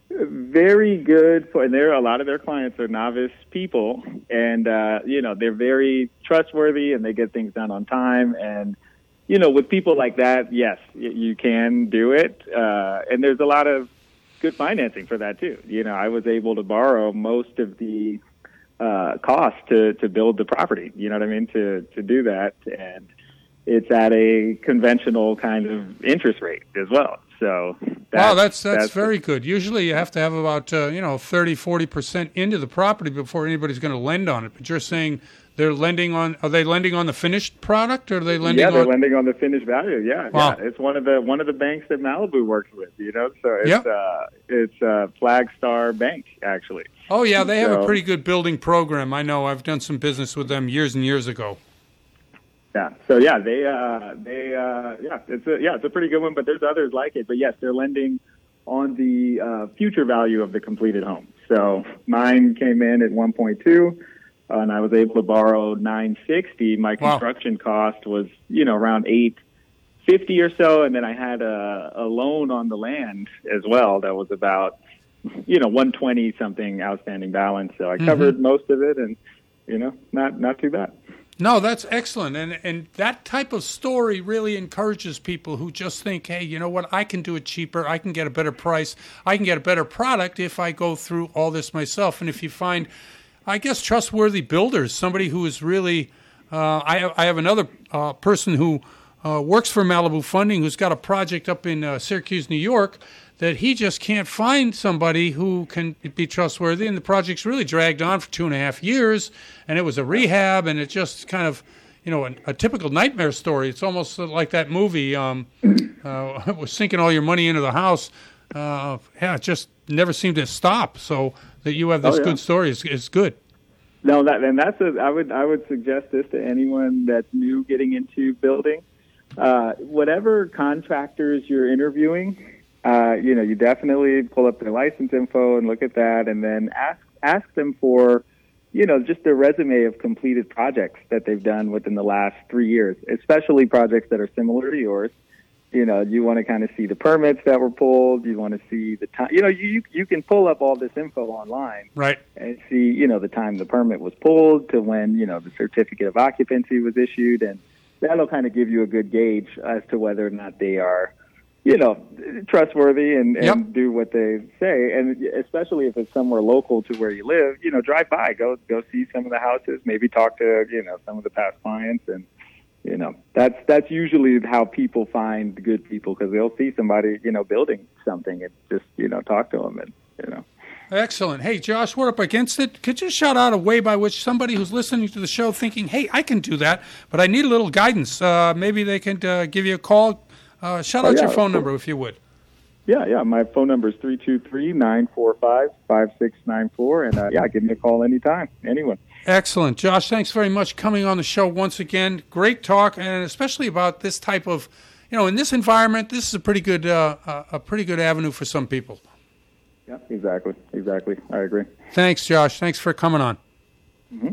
very good for, and there a lot of their clients are novice people, and, uh, you know, they're very trustworthy and they get things done on time. And, you know, with people like that, yes, y- you can do it. Uh, and there's a lot of good financing for that too. You know, I was able to borrow most of the uh, cost to, to build the property, you know what I mean, to, to do that. And it's at a conventional kind of interest rate as well. So that's, wow, that's that's, that's very good. Usually you have to have about uh, you know thirty, forty percent into the property before anybody's going to lend on it. But you're saying they're lending on, are they lending on the finished product or are they lending yeah, on? they're lending on the finished value. Yeah, wow. yeah. It's one of the one of the banks that Malibu works with, you know. So it's yep. uh, it's uh, Flagstar Bank actually. Oh yeah, they have so, a pretty good building program. I know. I've done some business with them years and years ago. Yeah. So yeah, they uh, they uh, yeah, it's a yeah, it's a pretty good one. But there's others like it. But yes, they're lending on the uh, future value of the completed home. So mine came in at one point two, uh, and I was able to borrow nine sixty. My construction wow. cost was you know around eight fifty or so, and then I had a, a loan on the land as well that was about you know one twenty something outstanding balance. So I mm-hmm. covered most of it, and you know not not too bad. No, that's excellent. And and that type of story really encourages people who just think, hey, you know what, I can do it cheaper. I can get a better price. I can get a better product if I go through all this myself. And if you find, I guess, trustworthy builders, somebody who is really, uh, I, I have another uh, person who uh, works for Malibu Funding who's got a project up in uh, Syracuse, New York, that he just can't find somebody who can be trustworthy, and the project's really dragged on for two and a half years, and it was a rehab, and it just kind of, you know, a, a typical nightmare story. It's almost like that movie, um, uh, was sinking all your money into the house. Uh, yeah, it just never seemed to stop. So that you have this oh, yeah. good story is, is good. No, that and that's a, I would I would suggest this to anyone that's new getting into building. Uh, whatever contractors you're interviewing, uh, you know, you definitely pull up their license info and look at that, and then ask ask them for, you know, just a resume of completed projects that they've done within the last three years, especially projects that are similar to yours. You know, you want to kind of see the permits that were pulled. You want to see the time. You know, you you can pull up all this info online, right, and see, you know, the time the permit was pulled to when, you know, the certificate of occupancy was issued, and that'll kind of give you a good gauge as to whether or not they are, you know, trustworthy and, and yep. do what they say. And especially if it's somewhere local to where you live, you know, drive by, go go see some of the houses, maybe talk to, you know, some of the past clients, and you know, that's that's usually how people find good people, because they'll see somebody, you know, building something and just, you know, talk to them, and, you know. Excellent. Hey, Josh, we're up against it. Could you shout out a way by which somebody who's listening to the show thinking, hey, I can do that, but I need a little guidance, uh, maybe they can uh, give you a call? Uh, shout oh, out yeah, your phone number, if you would. Yeah, yeah. My phone number is three two three, nine four five, five six nine four, and, uh, yeah, give me a call anytime, anyone. Excellent. Josh, thanks very much coming on the show once again. Great talk, and especially about this type of, you know, in this environment, this is a pretty good uh, a pretty good avenue for some people. Yeah, exactly, exactly. I agree. Thanks, Josh. Thanks for coming on. Mm-hmm.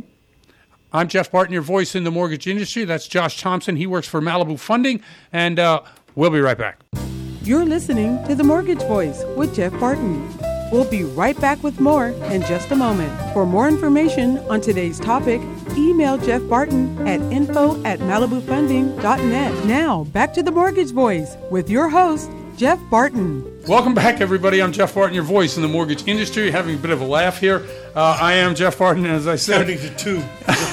I'm Jeff Barton, your voice in the mortgage industry. That's Josh Thompson. He works for Malibu Funding, and uh, we'll be right back. You're listening to The Mortgage Voice with Jeff Barton. We'll be right back with more in just a moment. For more information on today's topic, email Jeff Barton at info at malibu funding dot net. Now, back to The Mortgage Voice with your host, Jeff Barton. Welcome back, everybody. I'm Jeff Barton, your voice in the mortgage industry. Having a bit of a laugh here. Uh, I am Jeff Barton, as I said. Sounding to two.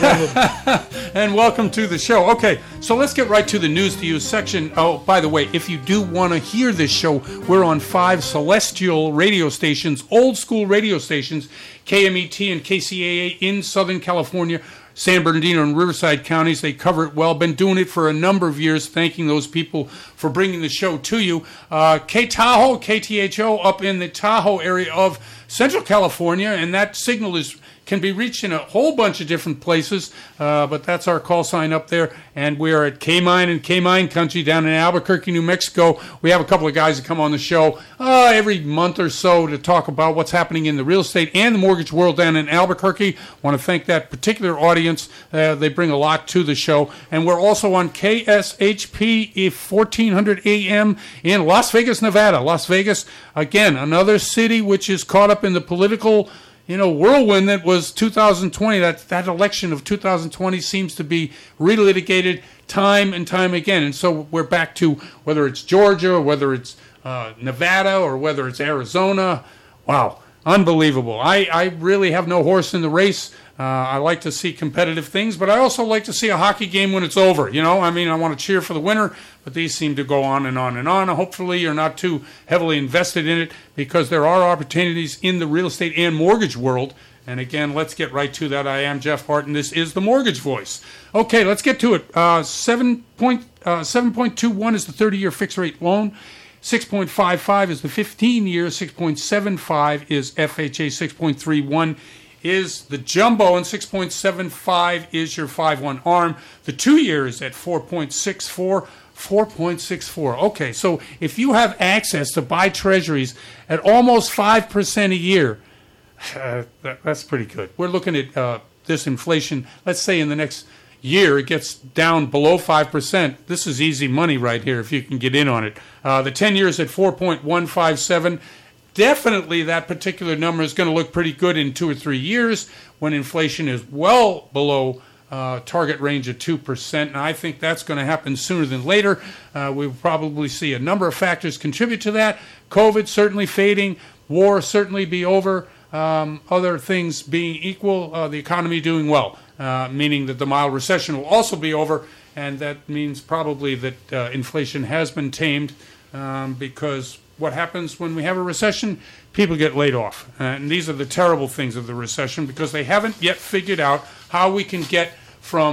And welcome to the show. Okay, so let's get right to the news to you section. Oh, by the way, if you do want to hear this show, we're on five celestial radio stations, old school radio stations, K M E T and K C A A in Southern California, San Bernardino and Riverside counties. They cover it well. Been doing it for a number of years. Thanking those people for bringing the show to you. Uh, K Tahoe, K T H O, up in the Tahoe area of Central California, and that signal is can be reached in a whole bunch of different places, uh, but that's our call sign up there. And we are at K-Mine and K-Mine Country down in Albuquerque, New Mexico. We have a couple of guys that come on the show uh, every month or so to talk about what's happening in the real estate and the mortgage world down in Albuquerque. Want to thank that particular audience. Uh, they bring a lot to the show. And we're also on K S H P fourteen hundred A M in Las Vegas, Nevada. Las Vegas, again, another city which is caught up in the political you know, whirlwind that was two thousand twenty. That that election of two thousand twenty seems to be relitigated time and time again. And so we're back to whether it's Georgia or whether it's uh, Nevada or whether it's Arizona. Wow, unbelievable. I, I really have no horse in the race. Uh, I like to see competitive things, but I also like to see a hockey game when it's over. You know, I mean, I want to cheer for the winner, but these seem to go on and on and on. Hopefully you're not too heavily invested in it, because there are opportunities in the real estate and mortgage world. And again, let's get right to that. I am Jeff Barton. This is the Mortgage Voice. Okay, let's get to it. Uh, seven point two one is the thirty-year fixed-rate loan. six point five five is the fifteen-year. six point seven five is F H A. six point three one is the jumbo, and six point seven five is your five one ARM. The two-year is at four point six four. four point six four. Okay, so if you have access to buy treasuries at almost five percent a year, uh, that, that's pretty good. We're looking at uh, this inflation. Let's say in the next year it gets down below five percent. This is easy money right here if you can get in on it. Uh, the ten years at four point one five seven. Definitely that particular number is going to look pretty good in two or three years when inflation is well below uh, target range of two percent. And I think that's going to happen sooner than later. Uh, we'll probably see a number of factors contribute to that. COVID certainly fading, war certainly be over, um, other things being equal, uh, the economy doing well, uh, meaning that the mild recession will also be over. And that means probably that uh, inflation has been tamed, um, because what happens when we have a recession? People get laid off. Uh, and these are the terrible things of the recession, because they haven't yet figured out how we can get from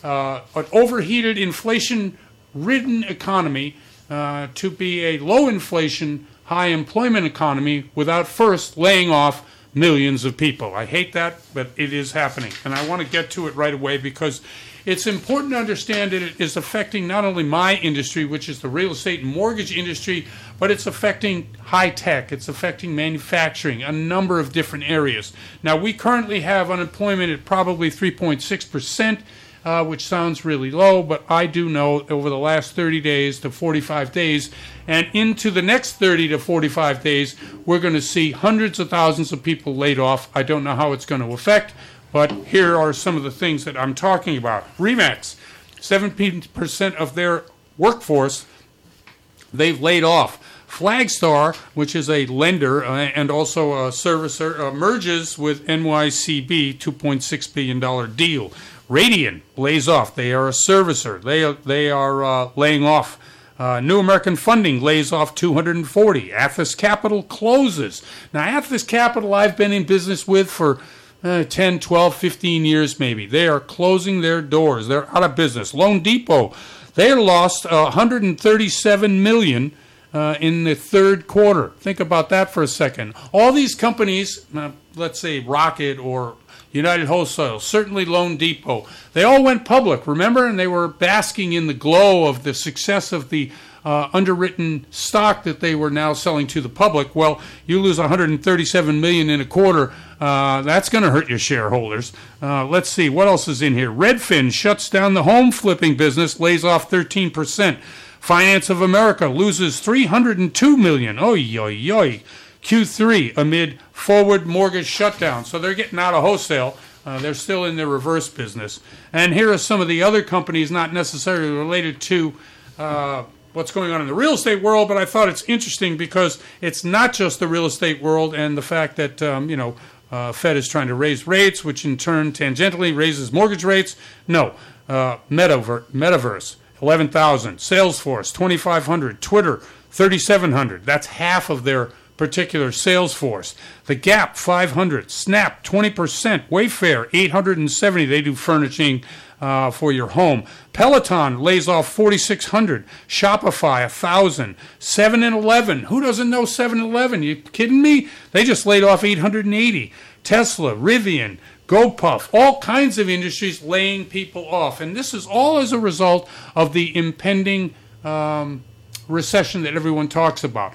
uh, an overheated, inflation-ridden economy uh, to be a low-inflation, high-employment economy without first laying off millions of people. I hate that, but it is happening. And I want to get to it right away because it's important to understand that it is affecting not only my industry, which is the real estate and mortgage industry, but it's affecting high tech, it's affecting manufacturing, a number of different areas. Now, we currently have unemployment at probably three point six percent, uh, which sounds really low, but I do know over the last thirty days to forty-five days, and into the next thirty to forty-five days, we're going to see hundreds of thousands of people laid off. I don't know how it's going to affect, but here are some of the things that I'm talking about. RE/MAX, seventeen percent of their workforce they've laid off. Flagstar, which is a lender uh, and also a servicer, uh, merges with N Y C B, two point six billion dollars deal. Radian lays off. They are a servicer. They, they are uh, laying off. Uh, New American Funding lays off two hundred forty. Athos Capital closes. Now, Athos Capital I've been in business with for uh, ten, twelve, fifteen years maybe. They are closing their doors. They're out of business. Loan Depot, they lost uh, one hundred thirty-seven million dollars uh, in the third quarter. Think about that for a second. All these companies, uh, let's say Rocket or United Wholesale, certainly Loan Depot, they all went public, remember? And they were basking in the glow of the success of the uh, underwritten stock that they were now selling to the public. Well, you lose one hundred thirty-seven million dollars in a quarter. Uh, that's going to hurt your shareholders. Uh, let's see, what else is in here? Redfin shuts down the home flipping business, lays off thirteen percent. Finance of America loses three hundred two million dollars. Oy, oy, oy. Q three amid forward mortgage shutdown. So they're getting out of wholesale. Uh, they're still in their reverse business. And here are some of the other companies not necessarily related to uh, what's going on in the real estate world, but I thought it's interesting because it's not just the real estate world and the fact that, um, you know, uh, Fed is trying to raise rates, which in turn tangentially raises mortgage rates. No. Uh, Metaver- Metaverse, eleven thousand. Salesforce, twenty-five hundred. Twitter, thirty-seven hundred. That's half of their particular sales force. The Gap, five hundred. Snap, twenty percent. Wayfair, eight hundred seventy. They do furnishing uh, for your home. Peloton lays off forty-six hundred. Shopify, one thousand. seven eleven. Who doesn't know seven eleven? You kidding me? They just laid off eight hundred eighty. Tesla, Rivian, GoPuff, all kinds of industries laying people off. And this is all as a result of the impending um, recession that everyone talks about.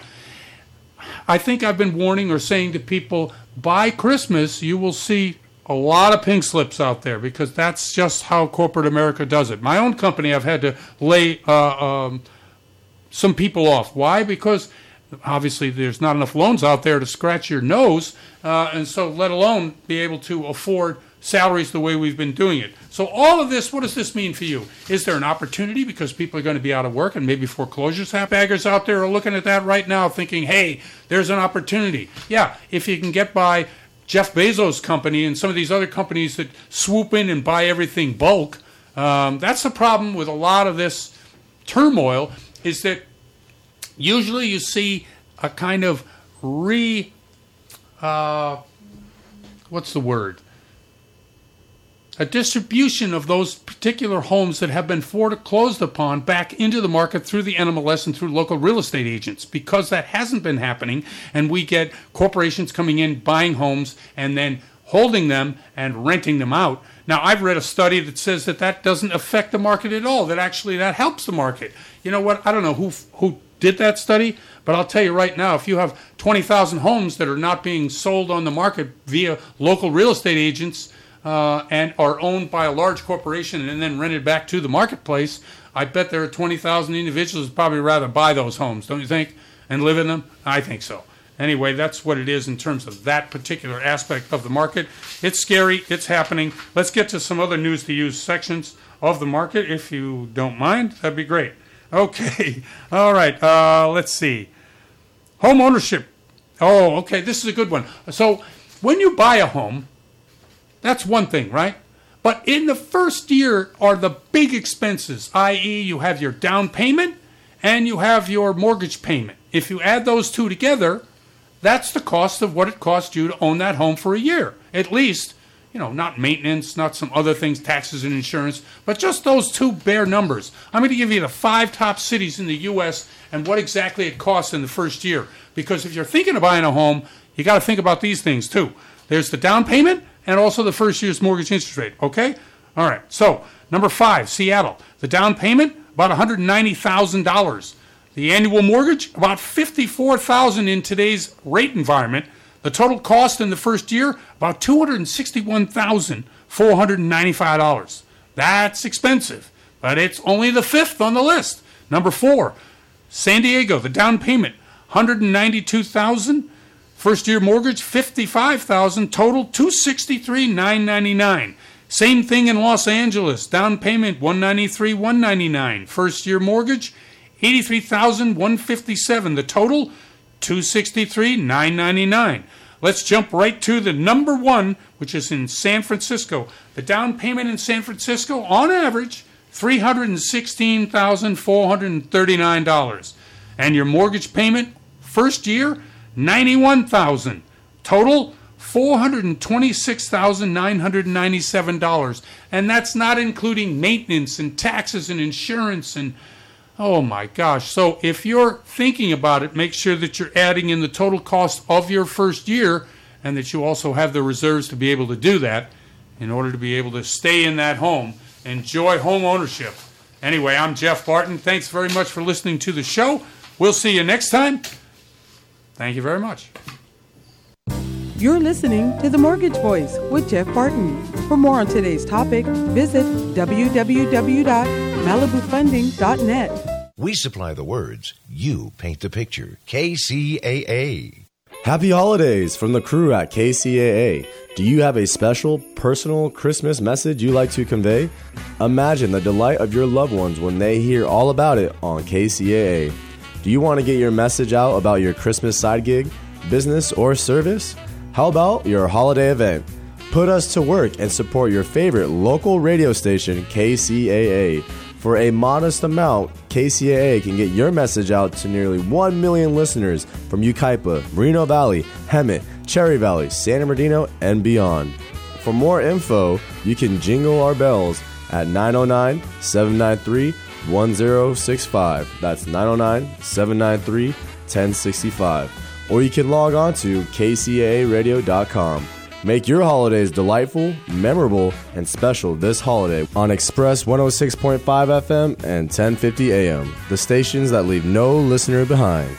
I think I've been warning or saying to people, by Christmas, you will see a lot of pink slips out there because that's just how corporate America does it. My own company, I've had to lay uh, um, some people off. Why? Because obviously there's not enough loans out there to scratch your nose, uh, and so let alone be able to afford salaries the way we've been doing it. So all of this, what does this mean for you? Is there an opportunity because people are going to be out of work and maybe foreclosures happen? Baggers out there are looking at that right now thinking, hey, there's an opportunity. Yeah, if you can get by Jeff Bezos' company and some of these other companies that swoop in and buy everything bulk, um, that's the problem with a lot of this turmoil is that usually you see a kind of re, uh, what's the word? A distribution of those particular homes that have been foreclosed upon back into the market through the N M L S and through local real estate agents, because that hasn't been happening, and we get corporations coming in, buying homes, and then holding them and renting them out. Now, I've read a study that says that that doesn't affect the market at all, that actually that helps the market. You know what? I don't know who who did that study, but I'll tell you right now, if you have twenty thousand homes that are not being sold on the market via local real estate agents, Uh, and are owned by a large corporation and then rented back to the marketplace, I bet there are twenty thousand individuals who probably rather buy those homes, don't you think, and live in them? I think so. Anyway, that's what it is in terms of that particular aspect of the market. It's scary. It's happening. Let's get to some other news to use sections of the market, if you don't mind. That'd be great. Okay. All right. Uh, let's see. Home ownership. Oh, okay. This is a good one. So when you buy a home, that's one thing, right? But in the first year are the big expenses, that is you have your down payment and you have your mortgage payment. If you add those two together, that's the cost of what it cost you to own that home for a year. At least you know, not maintenance, not some other things, taxes and insurance, but just those two bare numbers. I'm going to give you the five top cities in the U S and what exactly it costs in the first year. Because if you're thinking of buying a home, you got to think about these things too. There's the down payment and also the first year's mortgage interest rate, okay? All right, so number five, Seattle. The down payment, about one hundred ninety thousand dollars. The annual mortgage, about fifty-four thousand dollars in today's rate environment. The total cost in the first year, about two hundred sixty-one thousand four hundred ninety-five dollars. That's expensive, but it's only the fifth on the list. Number four, San Diego, the down payment, one hundred ninety-two thousand dollars. First year mortgage, fifty-five thousand dollars. Total, two hundred sixty-three thousand nine hundred ninety-nine dollars. Same thing in Los Angeles. Down payment, one hundred ninety-three thousand one hundred ninety-nine dollars. First year mortgage, eighty-three thousand one hundred fifty-seven dollars. The total, two hundred sixty-three thousand nine hundred ninety-nine dollars. Let's jump right to the number one, which is in San Francisco. The down payment in San Francisco, on average, three hundred sixteen thousand four hundred thirty-nine dollars. And your mortgage payment, first year, ninety-one thousand dollars. Total, four hundred twenty-six thousand nine hundred ninety-seven dollars. And that's not including maintenance and taxes and insurance and, oh my gosh. So if you're thinking about it, make sure that you're adding in the total cost of your first year and that you also have the reserves to be able to do that in order to be able to stay in that home. Enjoy home ownership. Anyway, I'm Jeff Barton. Thanks very much for listening to the show. We'll see you next time. Thank you very much. You're listening to The Mortgage Voice with Jeff Barton. For more on today's topic, visit w w w dot malibu funding dot net. We supply the words. You paint the picture. K C A A. Happy holidays from the crew at K C A A. Do you have a special, personal Christmas message you'd like to convey? Imagine the delight of your loved ones when they hear all about it on K C A A. Do you want to get your message out about your Christmas side gig, business, or service? How about your holiday event? Put us to work and support your favorite local radio station, K C A A. For a modest amount, K C A A can get your message out to nearly one million listeners from Yucaipa, Moreno Valley, Hemet, Cherry Valley, San Bernardino, and beyond. For more info, you can jingle our bells at nine oh nine, seven nine three, one oh six five. That's nine oh nine, seven nine three, one oh six five. Or you can log on to k c a a radio dot com. Make your holidays delightful, memorable, and special this holiday on Express one oh six point five F M and ten fifty A M, the stations that leave no listener behind.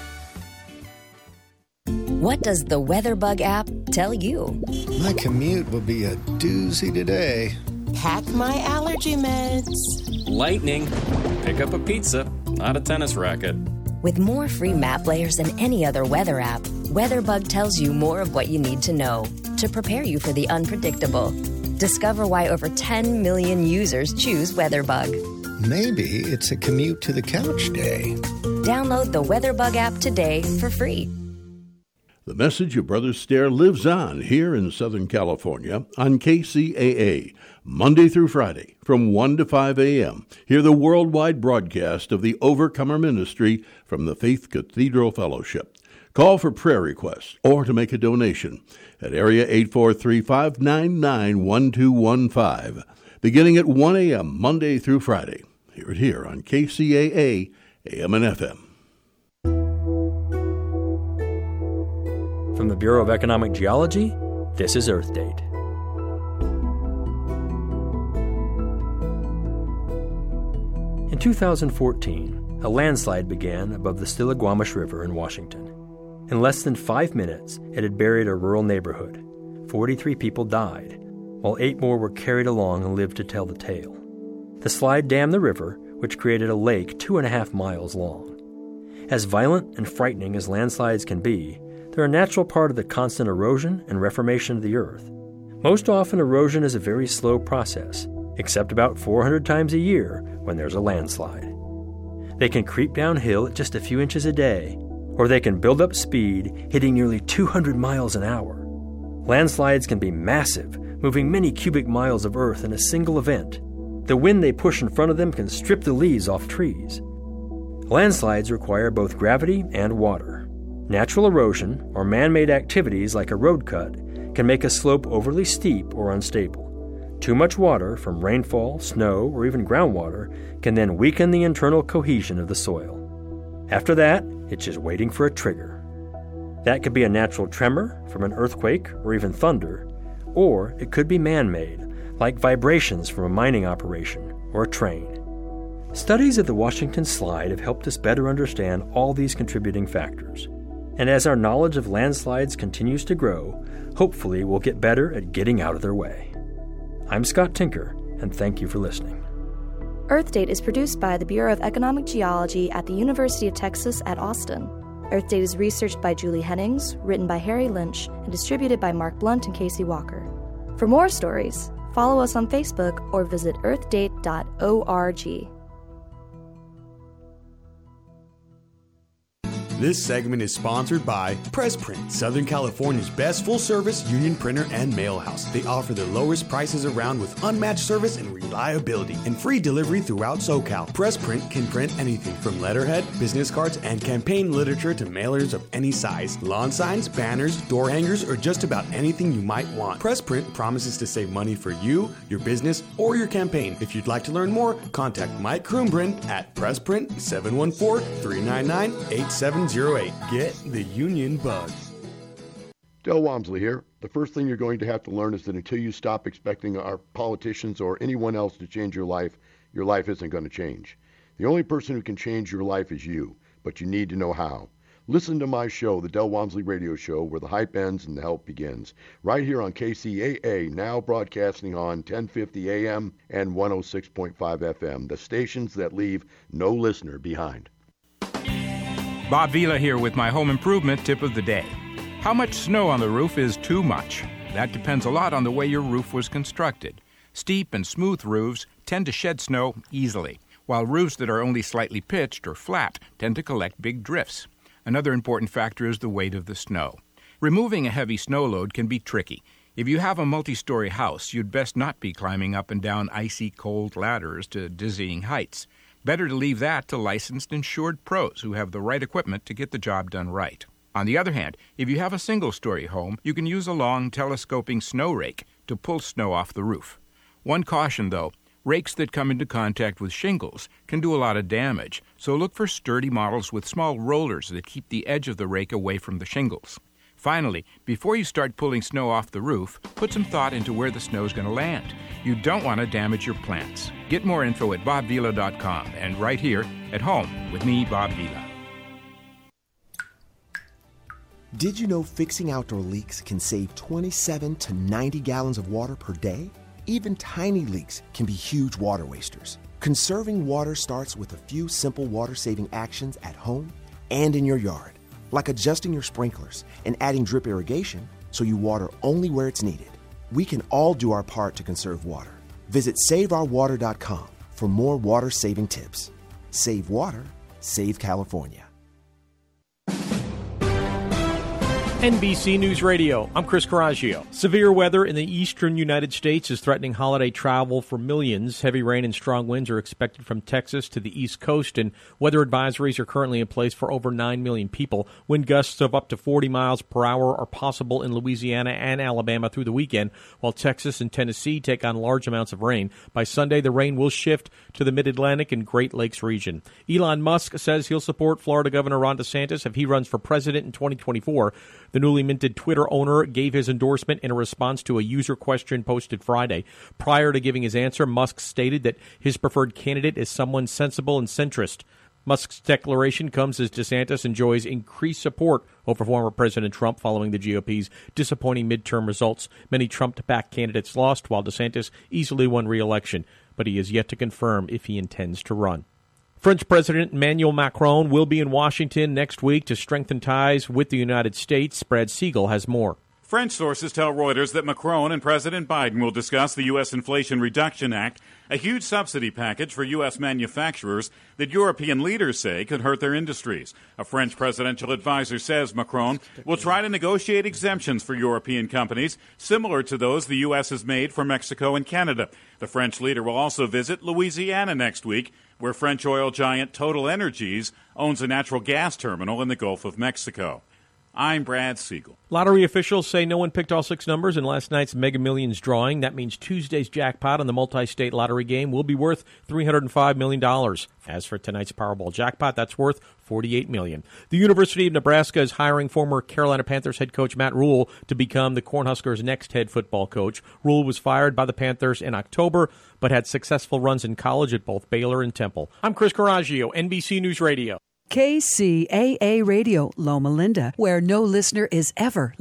What does the WeatherBug app tell you? My commute will be a doozy today. Pack my allergy meds. Lightning. Pick up a pizza, not a tennis racket. With more free map layers than any other weather app, WeatherBug tells you more of what you need to know to prepare you for the unpredictable. Discover why over ten million users choose WeatherBug. Maybe it's a commute to the couch day. Download the WeatherBug app today for free. The message of Brother Stair lives on here in Southern California on K C A A, Monday through Friday from one to five A M. Hear the worldwide broadcast of the Overcomer Ministry from the Faith Cathedral Fellowship. Call for prayer requests or to make a donation at area eight four three, five nine nine, one two one five, beginning at one A M Monday through Friday. Hear it here on K C A A, A M and F M. From the Bureau of Economic Geology, this is Earth Date. In two thousand fourteen, a landslide began above the Stillaguamish River in Washington. In less than five minutes, it had buried a rural neighborhood. forty-three people died, while eight more were carried along and lived to tell the tale. The slide dammed the river, which created a lake two and a half miles long. As violent and frightening as landslides can be, they're a natural part of the constant erosion and reformation of the earth. Most often, erosion is a very slow process, except about four hundred times a year when there's a landslide. They can creep downhill at just a few inches a day, or they can build up speed, hitting nearly two hundred miles an hour. Landslides can be massive, moving many cubic miles of earth in a single event. The wind they push in front of them can strip the leaves off trees. Landslides require both gravity and water. Natural erosion, or man-made activities like a road cut, can make a slope overly steep or unstable. Too much water from rainfall, snow, or even groundwater can then weaken the internal cohesion of the soil. After that, it's just waiting for a trigger. That could be a natural tremor from an earthquake or even thunder, or it could be man-made, like vibrations from a mining operation or a train. Studies of the Washington Slide have helped us better understand all these contributing factors. And as our knowledge of landslides continues to grow, hopefully we'll get better at getting out of their way. I'm Scott Tinker, and thank you for listening. Earth Date is produced by the Bureau of Economic Geology at the University of Texas at Austin. Earth Date is researched by Julie Hennings, written by Harry Lynch, and distributed by Mark Blunt and Casey Walker. For more stories, follow us on Facebook or visit earth date dot org. This segment is sponsored by PressPrint, Southern California's best full-service union printer and mail house. They offer the lowest prices around with unmatched service and reliability and free delivery throughout SoCal. PressPrint can print anything from letterhead, business cards, and campaign literature to mailers of any size, lawn signs, banners, door hangers, or just about anything you might want. PressPrint promises to save money for you, your business, or your campaign. If you'd like to learn more, contact Mike Krumbrand at PressPrint seven one four, three nine nine, eight seven zero eight. Get the union bug. Del Walmsley here. The first thing you're going to have to learn is that until you stop expecting our politicians or anyone else to change your life, your life isn't going to change. The only person who can change your life is you, but you need to know how. Listen to my show, the Del Walmsley Radio Show, where the hype ends and the help begins. Right here on K C A A, now broadcasting on ten fifty A M and one oh six point five F M, the stations that leave no listener behind. Bob Vila here with my home improvement tip of the day. How much snow on the roof is too much? That depends a lot on the way your roof was constructed. Steep and smooth roofs tend to shed snow easily, while roofs that are only slightly pitched or flat tend to collect big drifts. Another important factor is the weight of the snow. Removing a heavy snow load can be tricky. If you have a multi-story house, you'd best not be climbing up and down icy cold ladders to dizzying heights. Better to leave that to licensed, insured pros who have the right equipment to get the job done right. On the other hand, if you have a single-story home, you can use a long telescoping snow rake to pull snow off the roof. One caution, though, rakes that come into contact with shingles can do a lot of damage, so look for sturdy models with small rollers that keep the edge of the rake away from the shingles. Finally, before you start pulling snow off the roof, put some thought into where the snow is going to land. You don't want to damage your plants. Get more info at bob vila dot com and right here at home with me, Bob Vila. Did you know fixing outdoor leaks can save twenty-seven to ninety gallons of water per day? Even tiny leaks can be huge water wasters. Conserving water starts with a few simple water-saving actions at home and in your yard, like adjusting your sprinklers and adding drip irrigation so you water only where it's needed. We can all do our part to conserve water. Visit save our water dot com for more water-saving tips. Save water, save California. N B C News Radio, I'm Chris Coraggio. Severe weather in the eastern United States is threatening holiday travel for millions. Heavy rain and strong winds are expected from Texas to the East Coast, and weather advisories are currently in place for over nine million people. Wind gusts of up to forty miles per hour are possible in Louisiana and Alabama through the weekend, while Texas and Tennessee take on large amounts of rain. By Sunday, the rain will shift to the Mid-Atlantic and Great Lakes region. Elon Musk says he'll support Florida Governor Ron DeSantis if he runs for president in twenty twenty-four. The newly minted Twitter owner gave his endorsement in a response to a user question posted Friday. Prior to giving his answer, Musk stated that his preferred candidate is someone sensible and centrist. Musk's declaration comes as DeSantis enjoys increased support over former President Trump following the G O P's disappointing midterm results. Many Trump-backed candidates lost, while DeSantis easily won re-election, but he is yet to confirm if he intends to run. French President Emmanuel Macron will be in Washington next week to strengthen ties with the United States. Brad Siegel has more. French sources tell Reuters that Macron and President Biden will discuss the U S. Inflation Reduction Act, a huge subsidy package for U S manufacturers that European leaders say could hurt their industries. A French presidential advisor says Macron will try to negotiate exemptions for European companies, similar to those the U S has made for Mexico and Canada. The French leader will also visit Louisiana next week, where French oil giant Total Energies owns a natural gas terminal in the Gulf of Mexico. I'm Brad Siegel. Lottery officials say no one picked all six numbers in last night's Mega Millions drawing. That means Tuesday's jackpot on the multi-state lottery game will be worth three hundred five million dollars. As for tonight's Powerball jackpot, that's worth forty-eight million dollars. The University of Nebraska is hiring former Carolina Panthers head coach Matt Rhule to become the Cornhuskers' next head football coach. Rhule was fired by the Panthers in October, but had successful runs in college at both Baylor and Temple. I'm Chris Coraggio, N B C News Radio. K C A A Radio, Loma Linda, where no listener is ever